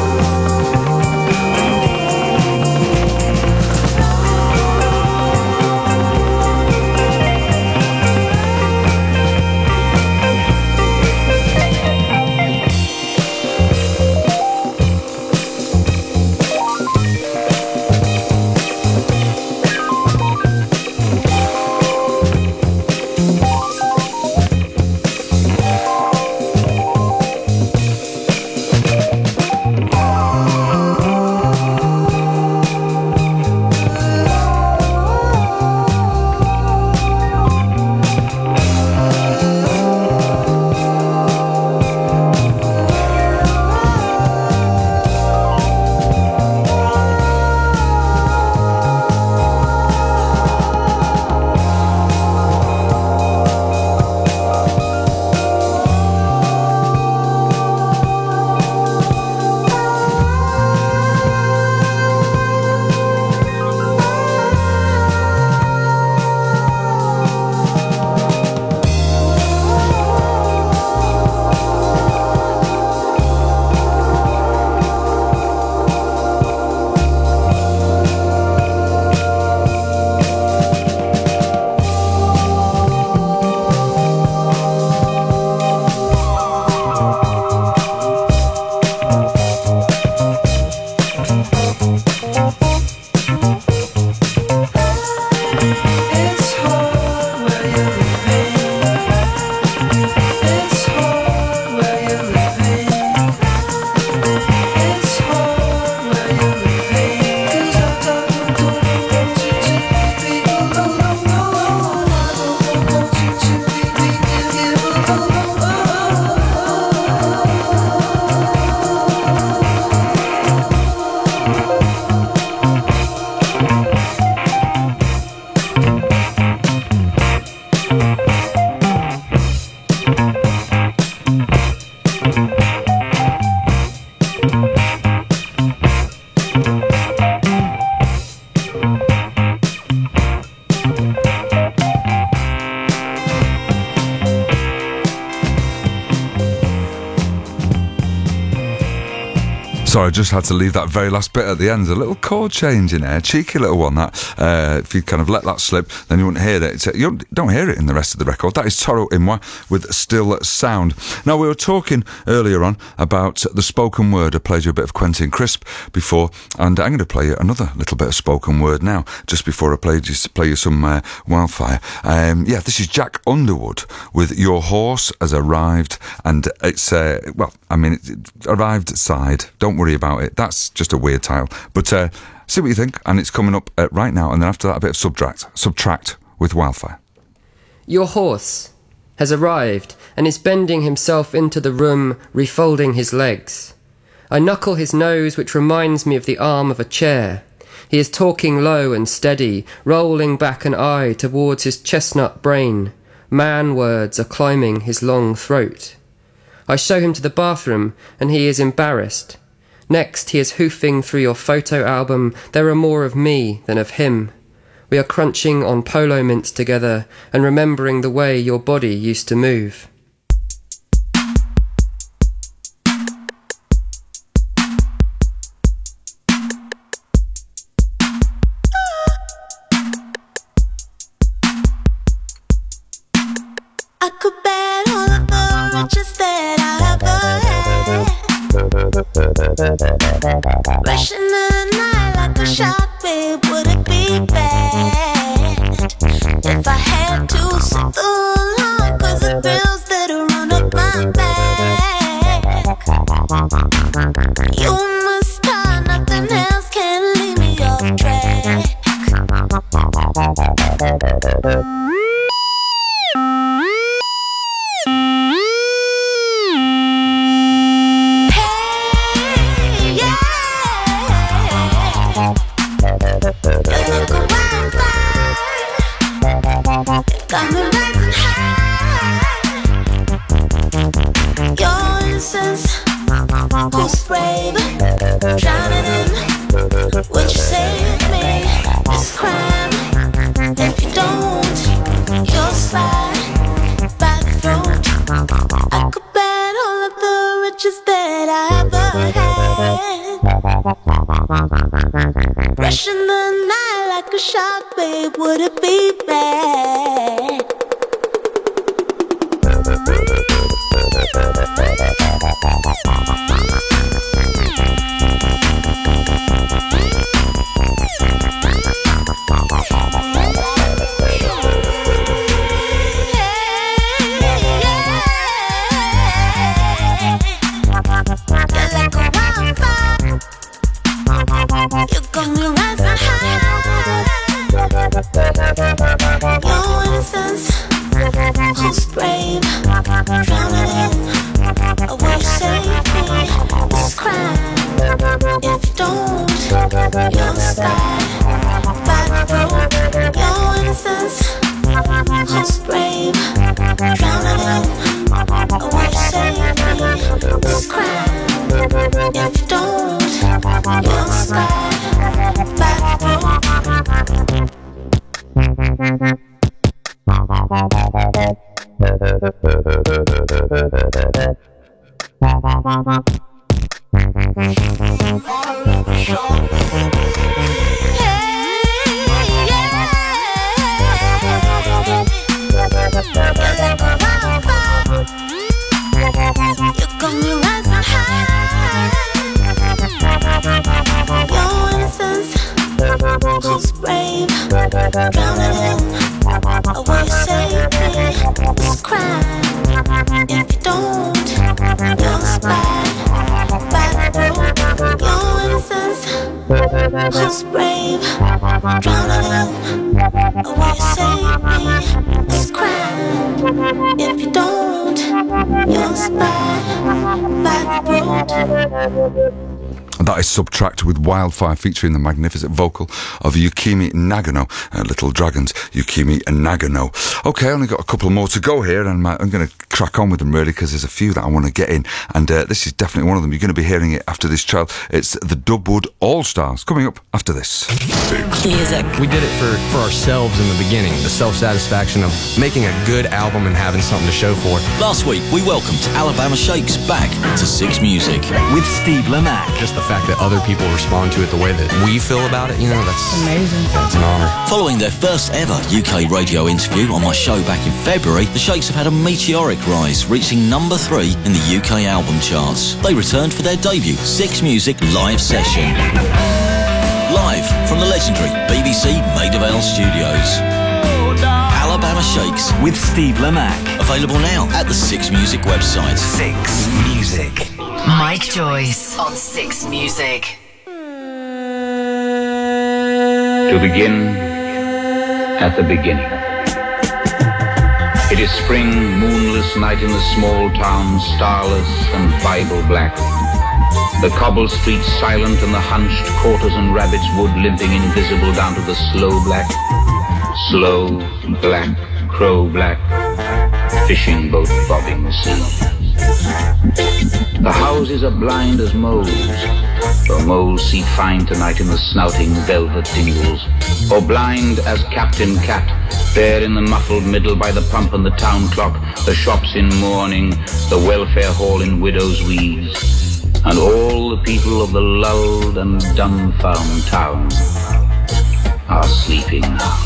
It's hard where you're living. It's hard where you're living. It's hard where you're living. 'Cause I don't want you to be alone, no. I don't want you to be here alone. Sorry, I just had to leave that very last bit at the end. A little chord change in there, cheeky little one. That if you kind of let that slip, then you wouldn't hear it. You don't hear it in the rest of the record. That is Toro et Moi with Still Sound. Now, we were talking earlier on about the spoken word. I played you a bit of Quentin Crisp before, and I'm going to play you another little bit of spoken word now, just before I play you some Wildfire. This is Jack Underwood with Your Horse Has Arrived, and it's, it arrived side. Don't worry worry about it. That's just a weird tile. But see what you think, and it's coming up right now. And then after that, a bit of Subtract with Wildfire. Your horse has arrived and is bending himself into the room, refolding his legs. I knuckle his nose, which reminds me of the arm of a chair. He is talking low and steady, rolling back an eye towards his chestnut brain. Man words are climbing his long throat. I show him to the bathroom, and he is embarrassed. Next, he is hoofing through your photo album. There are more of me than of him. We are crunching on polo mints together and remembering the way your body used to move. I could bet all of the riches that I ever had. Rushing the night like a shot, babe, would it be bad if I had to sit the line? Cause the thrills that'll run up my back. You must tie, nothing else can leave me off track. Got me rising high. Your innocence, who's brave, drowning in. Would you save me this crime? If you don't, you'll slide by the throat. I could bet all of the riches that I ever had. Rushing the night like a shot, babe, would it be bad? You got me rising high. Your innocence, who's brave, drowning in. Will you save me this crime? If you don't, you'll slide by the throat. Your innocence, who's brave, drowning in. Will you save me this crime? If you don't, you'll slide by the throat. You got me rising high. Your innocence, who's brave, drowning in. Will you save me this crime? If you don't, you'll slide by the throat. Your innocence, who's brave, drowning in. Will you save me this crime? If you don't, you'll slide by the throat. That is Subtract with Wildfire, featuring the magnificent vocal of Yukimi Nagano, Little Dragons, Yukimi Nagano. Okay, I only got a couple more to go here, and I'm going to crack on with them really, because there's a few that I want to get in, and this is definitely one of them. You're going to be hearing it after this child. It's the Dubwood All-Stars, coming up after this. Music. We did it for ourselves in the beginning, the self-satisfaction of making a good album and having something to show for it. Last week, we welcomed Alabama Shakes back to Six Music. With Steve Lamacq. Just the fact that other people respond to it the way that we feel about it, you know, that's amazing. That's an honor. Following their first ever UK radio interview on my show back in February, the Shakes have had a meteoric rise, reaching number 3 in the UK album charts. They returned for their debut Six Music live session. Live from the legendary BBC Maida Vale Studios. Alabama Shakes with Steve Lamacq. Available now at the Six Music website. Six Music. Mike Joyce on 6 Music. To begin at the beginning. It is spring, moonless night in the small town, starless and Bible black. The cobble streets silent and the hunched quarters and rabbits wood limping invisible down to the slow black, crow black, fishing boat bobbing the sea. The houses are blind as moles, for moles see fine tonight in the snouting velvet dingles, or blind as Captain Cat, there in the muffled middle by the pump and the town clock, the shops in mourning, the welfare hall in widow's weeds, and all the people of the lulled and dumbfound town are sleeping now.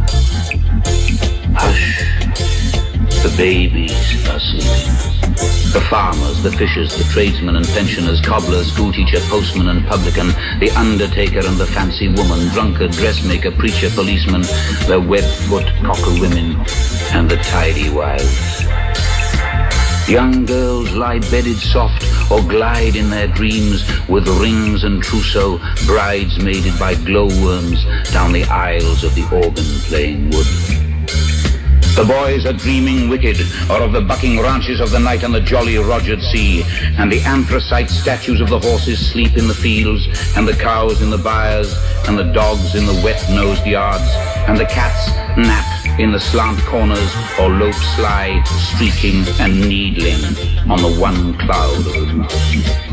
Hush, the babies are sleeping. The farmers, the fishers, the tradesmen and pensioners, cobbler, schoolteacher, postman and publican, the undertaker and the fancy woman, drunkard, dressmaker, preacher, policeman, the web-foot cocker women and the tidy wives. Young girls lie bedded soft or glide in their dreams with rings and trousseau, bridesmaided by glowworms down the aisles of the organ-playing wood. The boys are dreaming wicked, or of the bucking ranches of the night on the jolly Rogered Sea, and the anthracite statues of the horses sleep in the fields, and the cows in the byres, and the dogs in the wet-nosed yards, and the cats nap in the slant corners, or lope sly, streaking and needling on the one cloud of the mouse.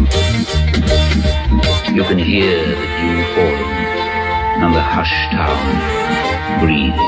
You can hear the dew falling, and the hushed town breathing.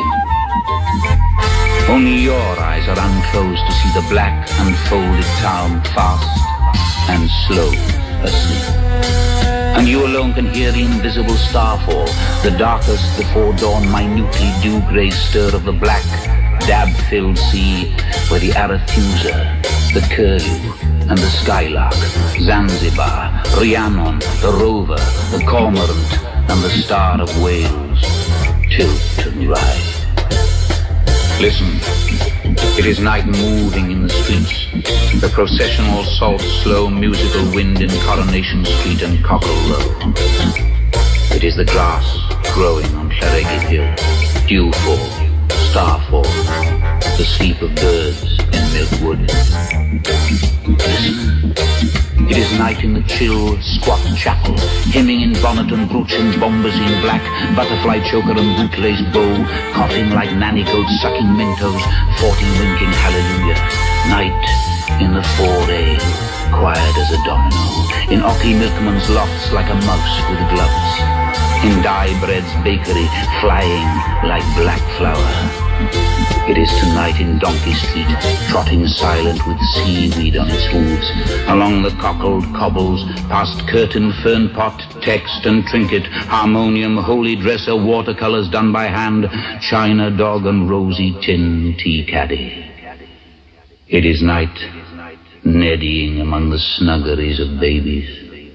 Only your eyes are unclosed to see the black unfolded town fast and slow asleep. And you alone can hear the invisible starfall, the darkest before dawn minutely dew-grey stir of the black, dab-filled sea where the Arethusa, the curlew and the skylark, Zanzibar, Rhiannon, the rover, the cormorant and the star of Wales tilt and ride. Listen, it is night moving in the streets, the processional salt slow musical wind in Coronation Street and Cockle Row. It is the grass growing on Llareggyd Hill, dewfall, starfall, the sleep of birds in Milkwood. Listen, it is night in the chill, squat chapel, hymning in bonnet and brooch and bombazine black, butterfly choker and bootlace bow, coughing like nanny goats sucking mintos, 40 winking hallelujah. Night in the foray, quiet as a domino, in Ocky milkman's lofts like a mouse with gloves, in Dye Bread's bakery, flying like black flour. It is tonight in Donkey Street, trotting silent with seaweed on its hooves, along the cockled cobbles, past curtain, fern pot, text and trinket, harmonium, holy dresser, watercolors done by hand, china dog and rosy tin tea caddy. It is night, neddying among the snuggeries of babies.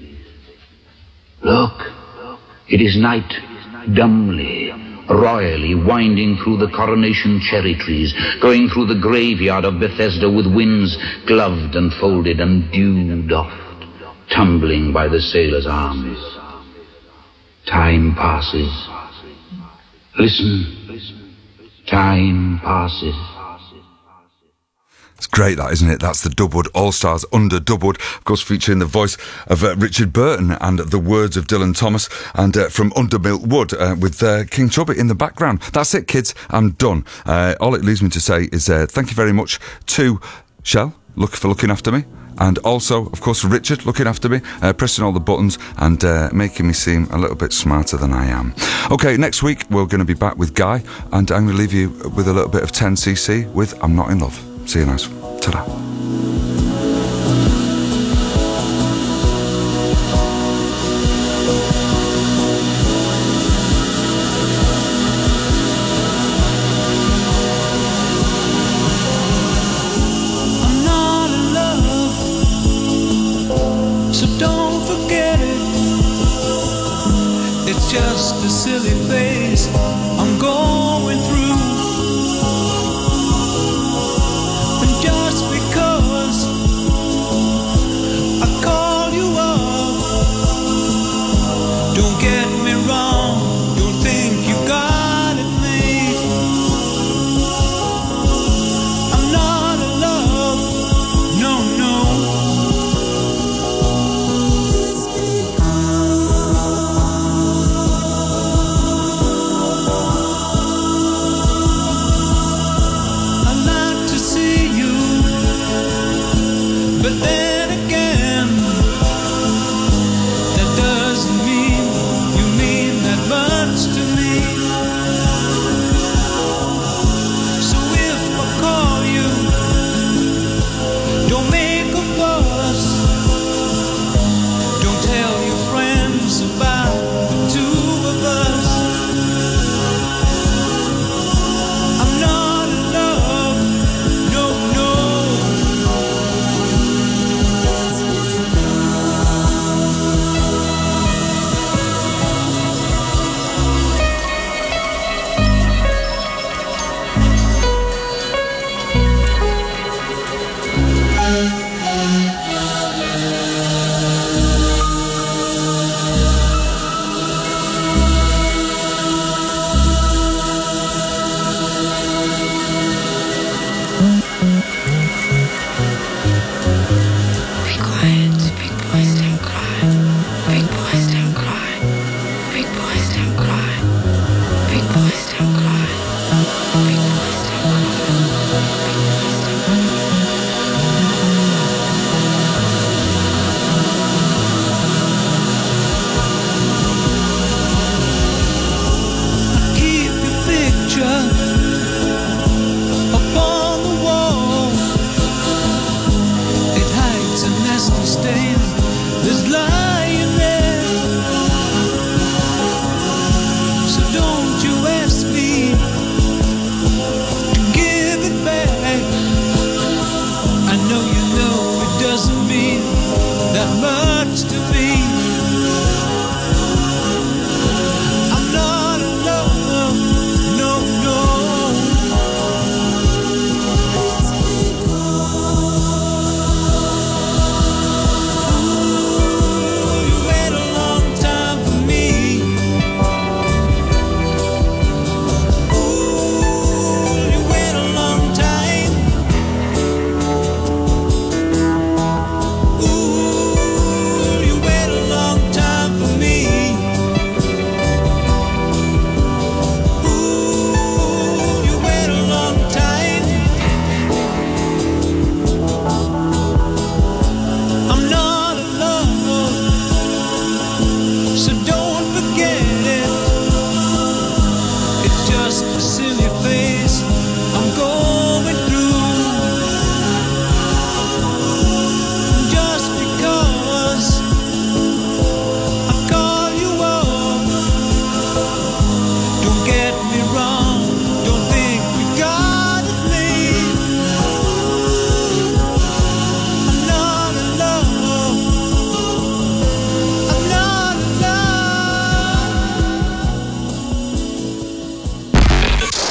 Look, it is night, dumbly, royally winding through the Coronation cherry trees, going through the graveyard of Bethesda with winds gloved and folded and dew-doffed, tumbling by the sailors' arms. Time passes. Listen, time passes. It's great, that, isn't it? That's the Dubwood All-Stars under Dubwood, of course, featuring the voice of Richard Burton and the words of Dylan Thomas, and from Under Milkwood with King Tubby in the background. That's it, kids. I'm done. All it leaves me to say is thank you very much to Shell for looking after me, and also, of course, Richard looking after me, pressing all the buttons and making me seem a little bit smarter than I am. Okay, next week we're going to be back with Guy, and I'm going to leave you with a little bit of 10cc with I'm Not In Love. See you nice. Ta-da. It's just a silly phase I'm going through. And just because I call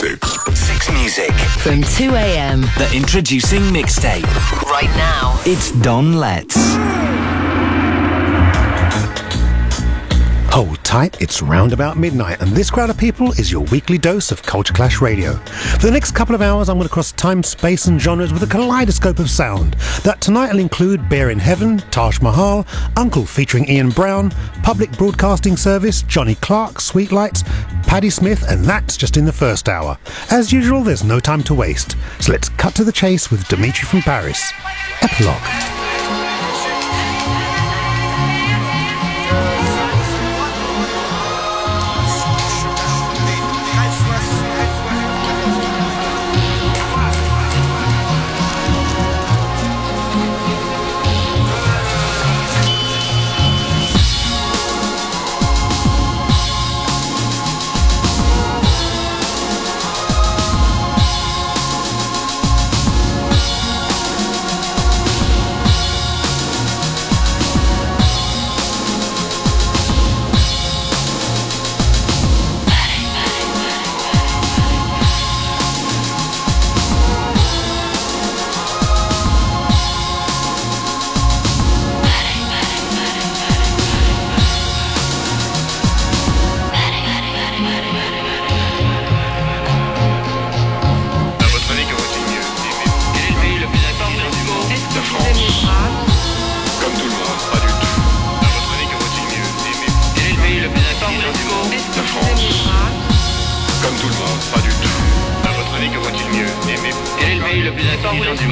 6 Music. From 2 a.m. The Introducing Mixtape. Right now. It's Don Letts. Hold tight, it's round about midnight, and this crowd of people is your weekly dose of Culture Clash Radio. For the next couple of hours, I'm going to cross time, space and genres with a kaleidoscope of sound. That tonight will include Bear in Heaven, Taj Mahal, Uncle featuring Ian Brown, Public Broadcasting Service, Johnny Clark, Sweetlights, Paddy Smith, and that's just in the first hour. As usual, there's no time to waste, so let's cut to the chase with Dimitri from Paris. Epilogue.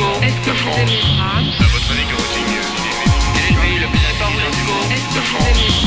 France. À votre avis, que vaut-il mieux? Quel est le pays le plus important dans le monde? De France.